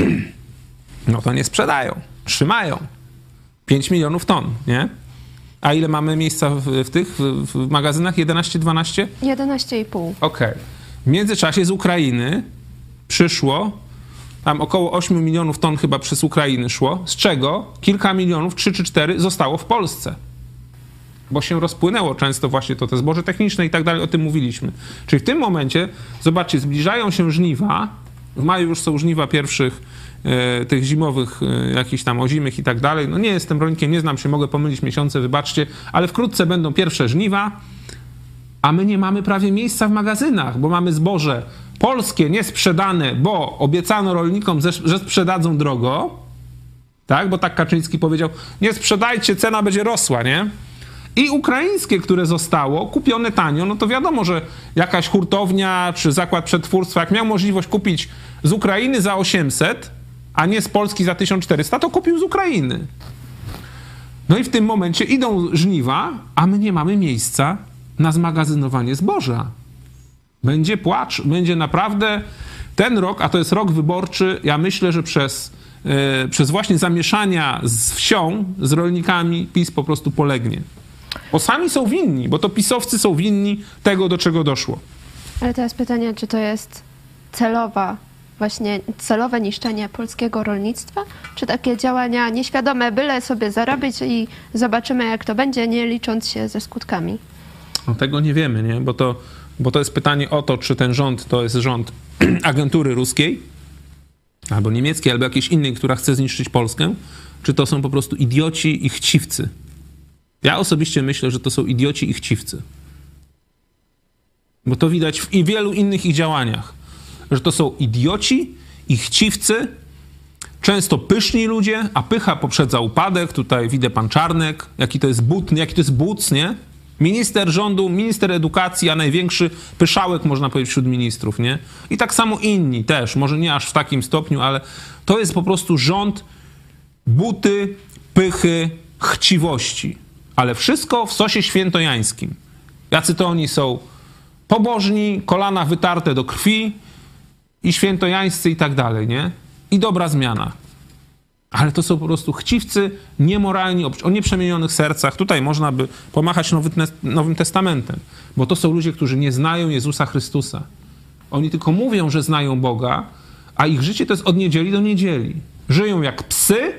B: No to nie sprzedają, trzymają. 5 milionów ton, nie? A ile mamy miejsca w magazynach? 11-12?
A: 11,5.
B: Okej. W międzyczasie z Ukrainy przyszło tam około 8 milionów ton chyba przez Ukrainę szło, z czego kilka milionów, 3 czy 4 zostało w Polsce. Bo się rozpłynęło często właśnie to te zboże techniczne i tak dalej, o tym mówiliśmy. Czyli w tym momencie, zobaczcie, zbliżają się żniwa, w maju już są żniwa pierwszych tych zimowych, jakichś tam ozimych i tak dalej. No nie jestem rolnikiem, nie znam się, mogę pomylić miesiące, wybaczcie, ale wkrótce będą pierwsze żniwa, a my nie mamy prawie miejsca w magazynach, bo mamy zboże polskie niesprzedane, bo obiecano rolnikom, że sprzedadzą drogo, tak? Bo tak Kaczyński powiedział, nie sprzedajcie, cena będzie rosła, nie? I ukraińskie, które zostało, kupione tanio, no to wiadomo, że jakaś hurtownia czy zakład przetwórstwa, jak miał możliwość kupić z Ukrainy za 800, a nie z Polski za 1400, to kupił z Ukrainy. No i w tym momencie idą żniwa, a my nie mamy miejsca na zmagazynowanie zboża. Będzie płacz, będzie naprawdę ten rok, a to jest rok wyborczy, ja myślę, że przez właśnie zamieszania z wsią, z rolnikami, PiS po prostu polegnie. Bo sami są winni, bo to pisowcy są winni tego, do czego doszło.
A: Ale teraz pytanie, czy to jest celowe niszczenie polskiego rolnictwa, czy takie działania nieświadome, byle sobie zarobić i zobaczymy, jak to będzie, nie licząc się ze skutkami?
B: No tego nie wiemy, nie? Bo to jest pytanie o to, czy ten rząd to jest rząd agentury ruskiej, albo niemieckiej, albo jakiejś innej, która chce zniszczyć Polskę, czy to są po prostu idioci i chciwcy. Ja osobiście myślę, że to są idioci i chciwcy. Bo to widać w wielu innych ich działaniach, że to są idioci i chciwcy, często pyszni ludzie, a pycha poprzedza upadek. Tutaj widzę pan Czarnek, jaki to jest butny, jaki to jest buc, nie? Minister rządu, minister edukacji, a największy pyszałek, można powiedzieć, wśród ministrów, nie? I tak samo inni też, może nie aż w takim stopniu, ale to jest po prostu rząd buty, pychy, chciwości. Ale wszystko w sosie świętojańskim. Jacy to oni są pobożni, kolana wytarte do krwi i świętojańscy i tak dalej, nie? I dobra zmiana. Ale to są po prostu chciwcy, niemoralni, o nieprzemienionych sercach. Tutaj można by pomachać Nowym Testamentem, bo to są ludzie, którzy nie znają Jezusa Chrystusa. Oni tylko mówią, że znają Boga, a ich życie to jest od niedzieli do niedzieli. Żyją jak psy,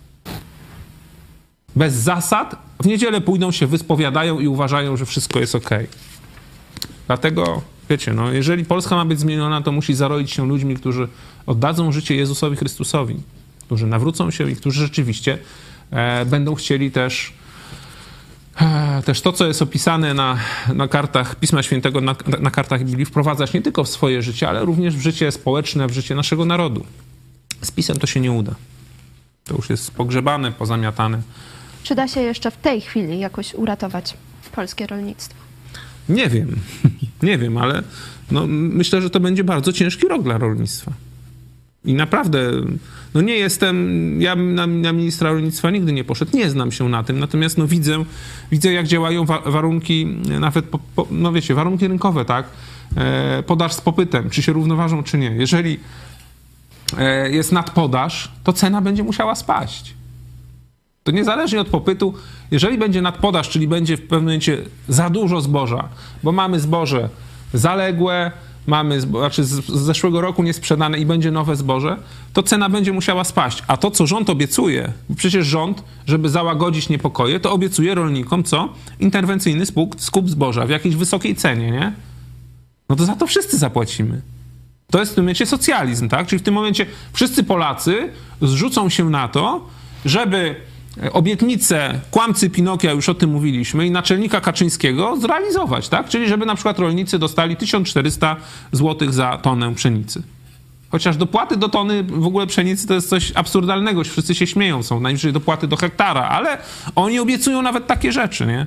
B: bez zasad. W niedzielę pójdą się wyspowiadają i uważają, że wszystko jest okej. Dlatego, wiecie, no, jeżeli Polska ma być zmieniona, to musi zaroić się ludźmi, którzy oddadzą życie Jezusowi Chrystusowi, którzy nawrócą się i którzy rzeczywiście będą chcieli też to, co jest opisane na kartach Pisma Świętego, na kartach Biblii, wprowadzać nie tylko w swoje życie, ale również w życie społeczne, w życie naszego narodu. Z PiS-em to się nie uda. To już jest pogrzebane, pozamiatane.
A: Czy da się jeszcze w tej chwili jakoś uratować polskie rolnictwo?
B: Nie wiem, ale no, myślę, że to będzie bardzo ciężki rok dla rolnictwa. I naprawdę, no nie jestem, ja na ministra rolnictwa nigdy nie poszedł, nie znam się na tym, natomiast no widzę jak działają warunki, nawet, no wiecie, warunki rynkowe, tak? Podaż z popytem, czy się równoważą, czy nie. Jeżeli jest nadpodaż, to cena będzie musiała spaść. To niezależnie od popytu, jeżeli będzie nadpodaż, czyli będzie w pewnym momencie za dużo zboża, bo mamy zboże zaległe, znaczy z zeszłego roku niesprzedane i będzie nowe zboże, to cena będzie musiała spaść. A to, co rząd obiecuje, przecież rząd, żeby załagodzić niepokoje, to obiecuje rolnikom, co? Interwencyjny skup zboża w jakiejś wysokiej cenie, nie? No to za to wszyscy zapłacimy. To jest w tym momencie socjalizm, tak? Czyli w tym momencie wszyscy Polacy zrzucą się na to, żeby obietnicę kłamcy Pinokia, już o tym mówiliśmy, i naczelnika Kaczyńskiego zrealizować, tak? Czyli żeby na przykład rolnicy dostali 1400 zł za tonę pszenicy. Chociaż dopłaty do tony w ogóle pszenicy to jest coś absurdalnego, wszyscy się śmieją, są najwyżej dopłaty do hektara, ale oni obiecują nawet takie rzeczy, nie?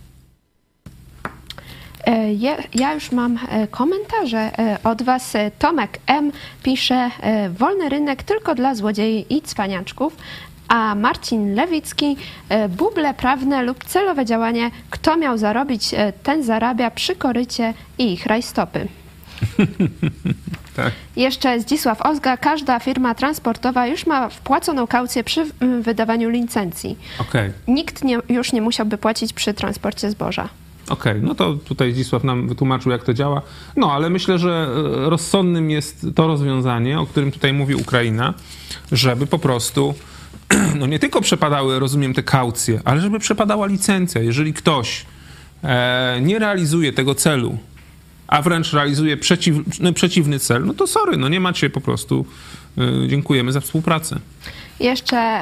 A: Ja już mam komentarze od was. Tomek M. pisze: wolny rynek tylko dla złodziei i cwaniaczków. A Marcin Lewicki: buble prawne lub celowe działanie. Kto miał zarobić, ten zarabia przy korycie i ich rajstopy. Tak. Jeszcze Zdzisław Ozga: każda firma transportowa już ma wpłaconą kaucję przy wydawaniu licencji.
B: Okay.
A: Nikt już nie musiałby płacić przy transporcie zboża.
B: Okej, no to tutaj Zdzisław nam wytłumaczył, jak to działa. No, ale myślę, że rozsądnym jest to rozwiązanie, o którym tutaj mówi Ukraina, żeby po prostu no nie tylko przepadały, rozumiem, te kaucje, ale żeby przepadała licencja. Jeżeli ktoś nie realizuje tego celu, a wręcz realizuje przeciwny cel, no to sorry, no nie macie po prostu, dziękujemy za współpracę.
A: Jeszcze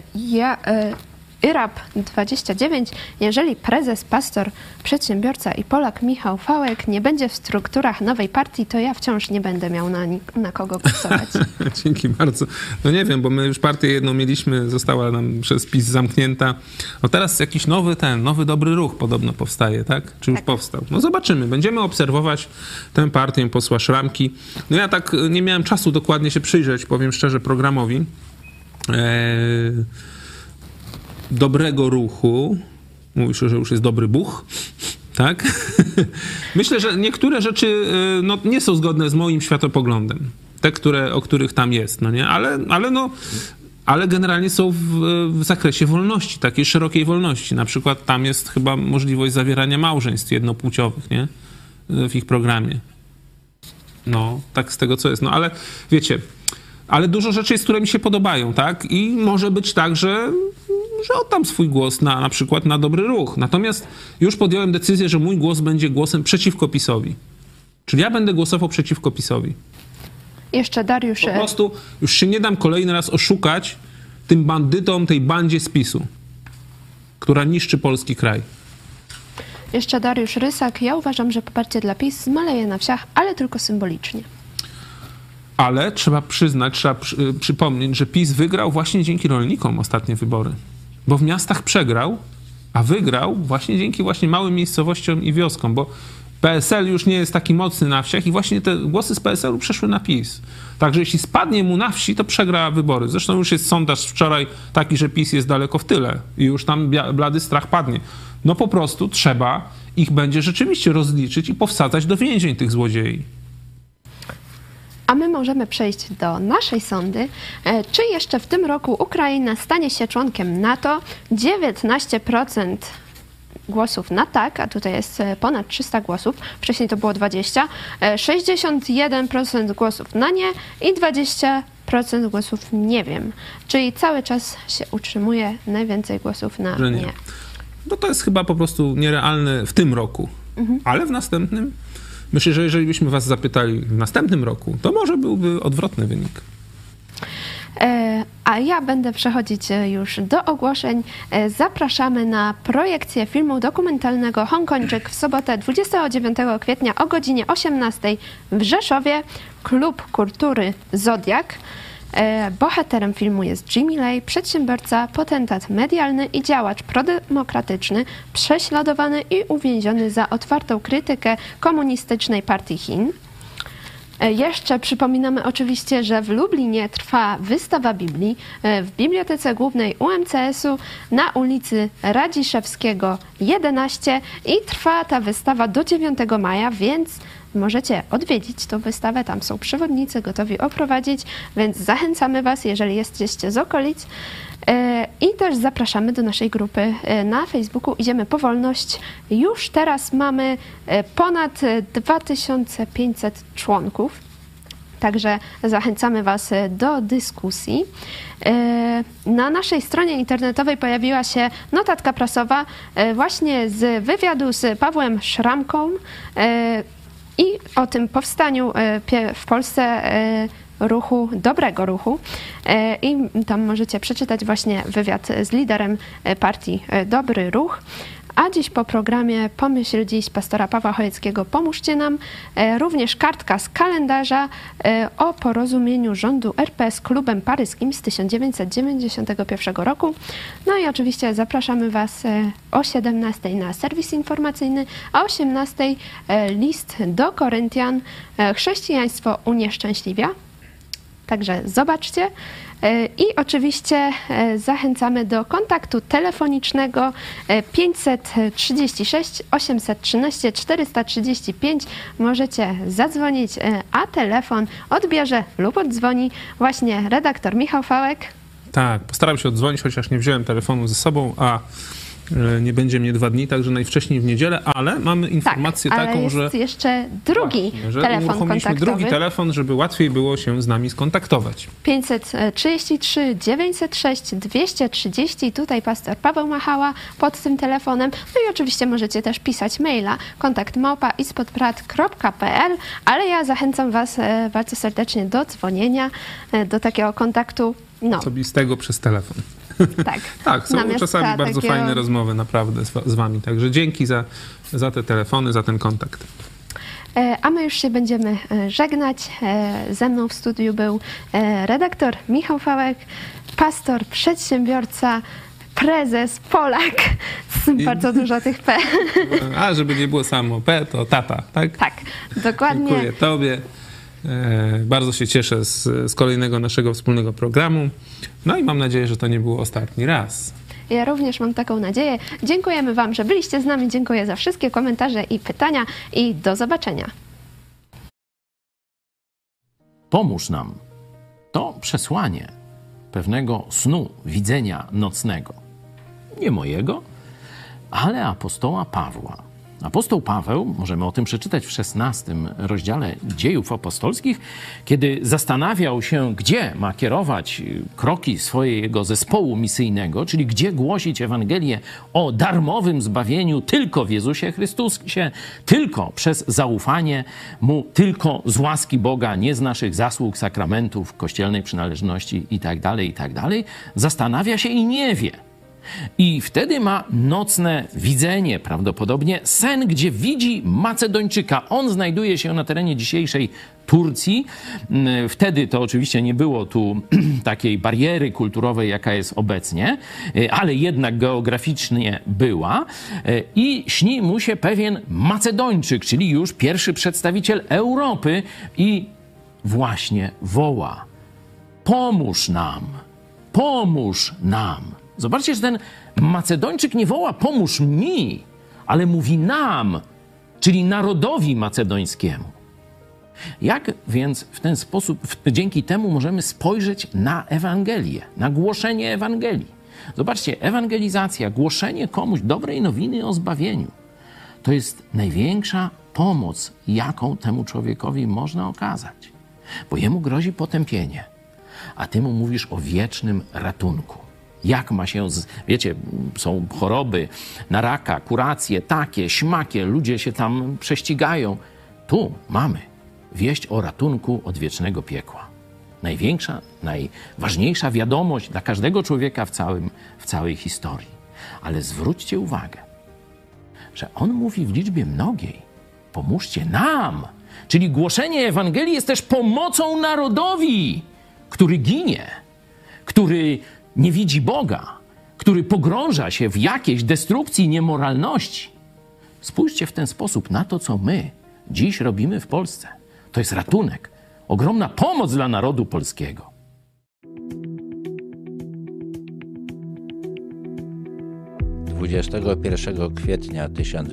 A: Irab29: jeżeli prezes, pastor, przedsiębiorca i Polak Michał Fałek nie będzie w strukturach nowej partii, to ja wciąż nie będę miał na kogo głosować.
B: Dzięki bardzo. No nie wiem, bo my już partię jedną mieliśmy, została nam przez PiS zamknięta. No teraz jakiś nowy dobry ruch podobno powstaje, tak? Czy już powstał? No zobaczymy. Będziemy obserwować tę partię posła Szramki. No ja tak nie miałem czasu dokładnie się przyjrzeć, powiem szczerze, programowi dobrego ruchu. Mówi się, że już jest dobry buch, tak? Myślę, że niektóre rzeczy no, nie są zgodne z moim światopoglądem. Te, o których tam jest, no nie? Ale generalnie są w zakresie wolności, takiej szerokiej wolności. Na przykład tam jest chyba możliwość zawierania małżeństw jednopłciowych, nie? W ich programie. No, tak z tego, co jest. No, ale wiecie, ale dużo rzeczy jest, które mi się podobają, tak? I może być tak, że oddam swój głos na przykład na dobry ruch. Natomiast już podjąłem decyzję, że mój głos będzie głosem przeciwko PiS-owi. Czyli ja będę głosował przeciwko PiS-owi.
A: Jeszcze Dariusz...
B: Po prostu już się nie dam kolejny raz oszukać tym bandytom, tej bandzie z PiS-u, która niszczy polski kraj.
A: Jeszcze Dariusz Rysak: ja uważam, że poparcie dla PiS zmaleje na wsiach, ale tylko symbolicznie.
B: Ale trzeba przyznać, przypomnieć, że PiS wygrał właśnie dzięki rolnikom ostatnie wybory. Bo w miastach przegrał, a wygrał właśnie dzięki małym miejscowościom i wioskom, bo PSL już nie jest taki mocny na wsiach i właśnie te głosy z PSL-u przeszły na PiS. Także jeśli spadnie mu na wsi, to przegra wybory. Zresztą już jest sondaż wczoraj taki, że PiS jest daleko w tyle i już tam blady strach padnie. No po prostu trzeba ich będzie rzeczywiście rozliczyć i powsadzać do więzień tych złodziei.
A: A my możemy przejść do naszej sondy. Czy jeszcze w tym roku Ukraina stanie się członkiem NATO? 19% głosów na tak, a tutaj jest ponad 300 głosów, wcześniej to było 20, 61% głosów na nie i 20% głosów nie wiem. Czyli cały czas się utrzymuje najwięcej głosów na nie.
B: No to jest chyba po prostu nierealne w tym roku, ale w następnym, myślę, że jeżeli byśmy was zapytali w następnym roku, to może byłby odwrotny wynik.
A: A ja będę przechodzić już do ogłoszeń. Zapraszamy na projekcję filmu dokumentalnego Hongkończyk w sobotę 29 kwietnia o godzinie 18 w Rzeszowie. Klub Kultury Zodiak. Bohaterem filmu jest Jimmy Lai, przedsiębiorca, potentat medialny i działacz prodemokratyczny, prześladowany i uwięziony za otwartą krytykę komunistycznej partii Chin. Jeszcze przypominamy oczywiście, że w Lublinie trwa wystawa Biblii w Bibliotece Głównej UMCS-u na ulicy Radziszewskiego 11 i trwa ta wystawa do 9 maja, więc możecie odwiedzić tą wystawę, tam są przewodnicy gotowi oprowadzić, więc zachęcamy was, jeżeli jesteście z okolic. I też zapraszamy do naszej grupy na Facebooku Idziemy po wolność. Już teraz mamy ponad 2500 członków, także zachęcamy was do dyskusji. Na naszej stronie internetowej pojawiła się notatka prasowa właśnie z wywiadu z Pawłem Szramką i o tym powstaniu w Polsce dobrego ruchu i tam możecie przeczytać właśnie wywiad z liderem partii Dobry Ruch. A dziś po programie Pomyśl dziś pastora Pawła Chojeckiego Pomóżcie nam, również kartka z kalendarza o porozumieniu rządu RP z klubem paryskim z 1991 roku. No i oczywiście zapraszamy was o 17 na serwis informacyjny, a o 18 list do Koryntian Chrześcijaństwo unieszczęśliwia. Także zobaczcie i oczywiście zachęcamy do kontaktu telefonicznego 536 813 435. Możecie zadzwonić, a telefon odbierze lub oddzwoni właśnie redaktor Michał Fałek.
B: Tak, postaram się oddzwonić, chociaż nie wziąłem telefonu ze sobą, a nie będzie mnie 2 dni, także najwcześniej w niedzielę, ale mamy informację taką, że
A: jest jeszcze drugi telefon kontaktowy.
B: Drugi telefon, żeby łatwiej było się z nami skontaktować.
A: 533 906 230. Tutaj pastor Paweł Machała pod tym telefonem. No i oczywiście możecie też pisać maila kontakt@ispodprat.pl, ale ja zachęcam was bardzo serdecznie do dzwonienia, do takiego kontaktu
B: osobistego przez telefon.
A: Tak,
B: tak, są czasami bardzo fajne rozmowy naprawdę z wami. Także dzięki za te telefony, za ten kontakt.
A: A my już się będziemy żegnać. Ze mną w studiu był redaktor Michał Fałek, pastor, przedsiębiorca, prezes, Polak. Bardzo dużo tych P.
B: A żeby nie było samo P, to tata, tak?
A: Tak, dokładnie.
B: Dziękuję tobie. Bardzo się cieszę z kolejnego naszego wspólnego programu. No i mam nadzieję, że to nie był ostatni raz.
A: Ja również mam taką nadzieję. Dziękujemy wam, że byliście z nami. Dziękuję za wszystkie komentarze i pytania i do zobaczenia.
D: Pomóż nam. To przesłanie pewnego snu, widzenia nocnego. Nie mojego, ale apostoła Pawła. Apostoł Paweł, możemy o tym przeczytać w 16 rozdziale Dziejów Apostolskich, kiedy zastanawiał się, gdzie ma kierować kroki swojego zespołu misyjnego, czyli gdzie głosić Ewangelię o darmowym zbawieniu tylko w Jezusie Chrystusie, tylko przez zaufanie Mu, tylko z łaski Boga, nie z naszych zasług, sakramentów, kościelnej przynależności itd., zastanawia się i nie wie. I wtedy ma nocne widzenie, prawdopodobnie sen, gdzie widzi Macedończyka. On znajduje się na terenie dzisiejszej Turcji. Wtedy to oczywiście nie było tu takiej bariery kulturowej, jaka jest obecnie, ale jednak geograficznie była. I śni mu się pewien Macedończyk, czyli już pierwszy przedstawiciel Europy i właśnie woła: pomóż nam, pomóż nam. Zobaczcie, że ten Macedończyk nie woła pomóż mi, ale mówi nam, czyli narodowi macedońskiemu. Jak więc w ten sposób, dzięki temu możemy spojrzeć na Ewangelię, na głoszenie Ewangelii? Zobaczcie, ewangelizacja, głoszenie komuś dobrej nowiny o zbawieniu, to jest największa pomoc, jaką temu człowiekowi można okazać. Bo jemu grozi potępienie, a ty mu mówisz o wiecznym ratunku. Jak ma się, wiecie, są choroby na raka, kuracje, takie, śmakie, ludzie się tam prześcigają. Tu mamy wieść o ratunku od wiecznego piekła. Największa, najważniejsza wiadomość dla każdego człowieka w całej historii. Ale zwróćcie uwagę, że on mówi w liczbie mnogiej: pomóżcie nam. Czyli głoszenie Ewangelii jest też pomocą narodowi, który ginie, który nie widzi Boga, który pogrąża się w jakiejś destrukcji, niemoralności. Spójrzcie w ten sposób na to, co my dziś robimy w Polsce. To jest ratunek, ogromna pomoc dla narodu polskiego.
E: Dwudziestego 21 kwietnia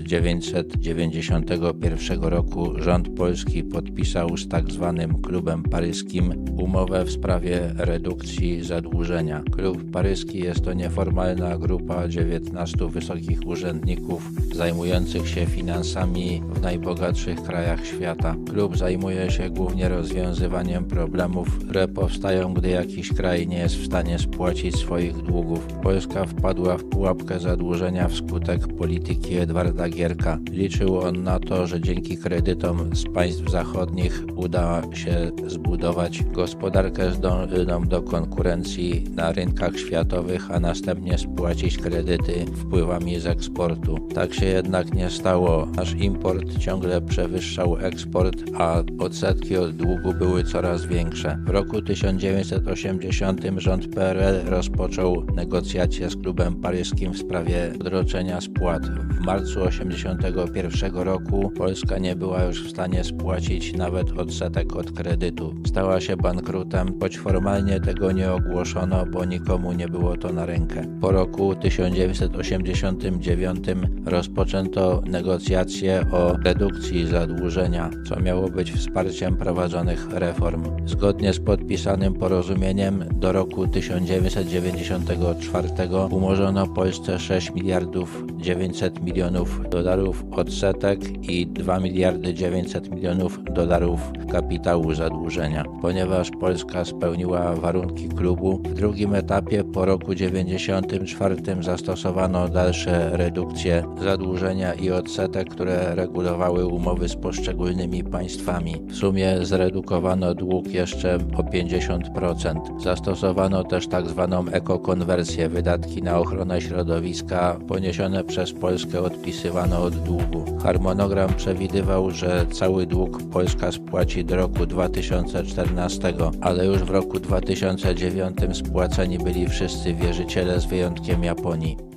E: 1991 roku rząd polski podpisał z tzw. Klubem Paryskim umowę w sprawie redukcji zadłużenia. Klub Paryski jest to nieformalna grupa 19 wysokich urzędników zajmujących się finansami w najbogatszych krajach świata. Klub zajmuje się głównie rozwiązywaniem problemów, które powstają, gdy jakiś kraj nie jest w stanie spłacić swoich długów. Polska wpadła w pułapkę zadłużenia wskutek polityki Edwarda Gierka. Liczył on na to, że dzięki kredytom z państw zachodnich uda się zbudować gospodarkę zdolną do konkurencji na rynkach światowych, a następnie spłacić kredyty wpływami z eksportu. Tak się jednak nie stało. Nasz import ciągle przewyższał eksport, a odsetki od długu były coraz większe. W roku 1980 rząd PRL rozpoczął negocjacje z Klubem Paryskim w sprawie odroczenia spłat. W marcu 1981 roku Polska nie była już w stanie spłacić nawet odsetek od kredytu. Stała się bankrutem, choć formalnie tego nie ogłoszono, bo nikomu nie było to na rękę. Po roku 1989 rozpoczęto negocjacje o redukcji zadłużenia, co miało być wsparciem prowadzonych reform. Zgodnie z podpisanym porozumieniem do roku 1994 umorzono Polsce 6 miliardów 900 milionów dolarów odsetek i 2 miliardy 900 milionów dolarów kapitału zadłużenia. Ponieważ Polska spełniła warunki klubu, w drugim etapie po roku 1994 zastosowano dalsze redukcje zadłużenia i odsetek, które regulowały umowy z poszczególnymi państwami. W sumie zredukowano dług jeszcze o 50%. Zastosowano też tzw. ekokonwersję. Wydatki na ochronę środowiska poniesione przez Polskę odpisywano od długu. Harmonogram przewidywał, że cały dług Polska spłaci do roku 2014, ale już w roku 2009 spłaceni byli wszyscy wierzyciele z wyjątkiem Japonii.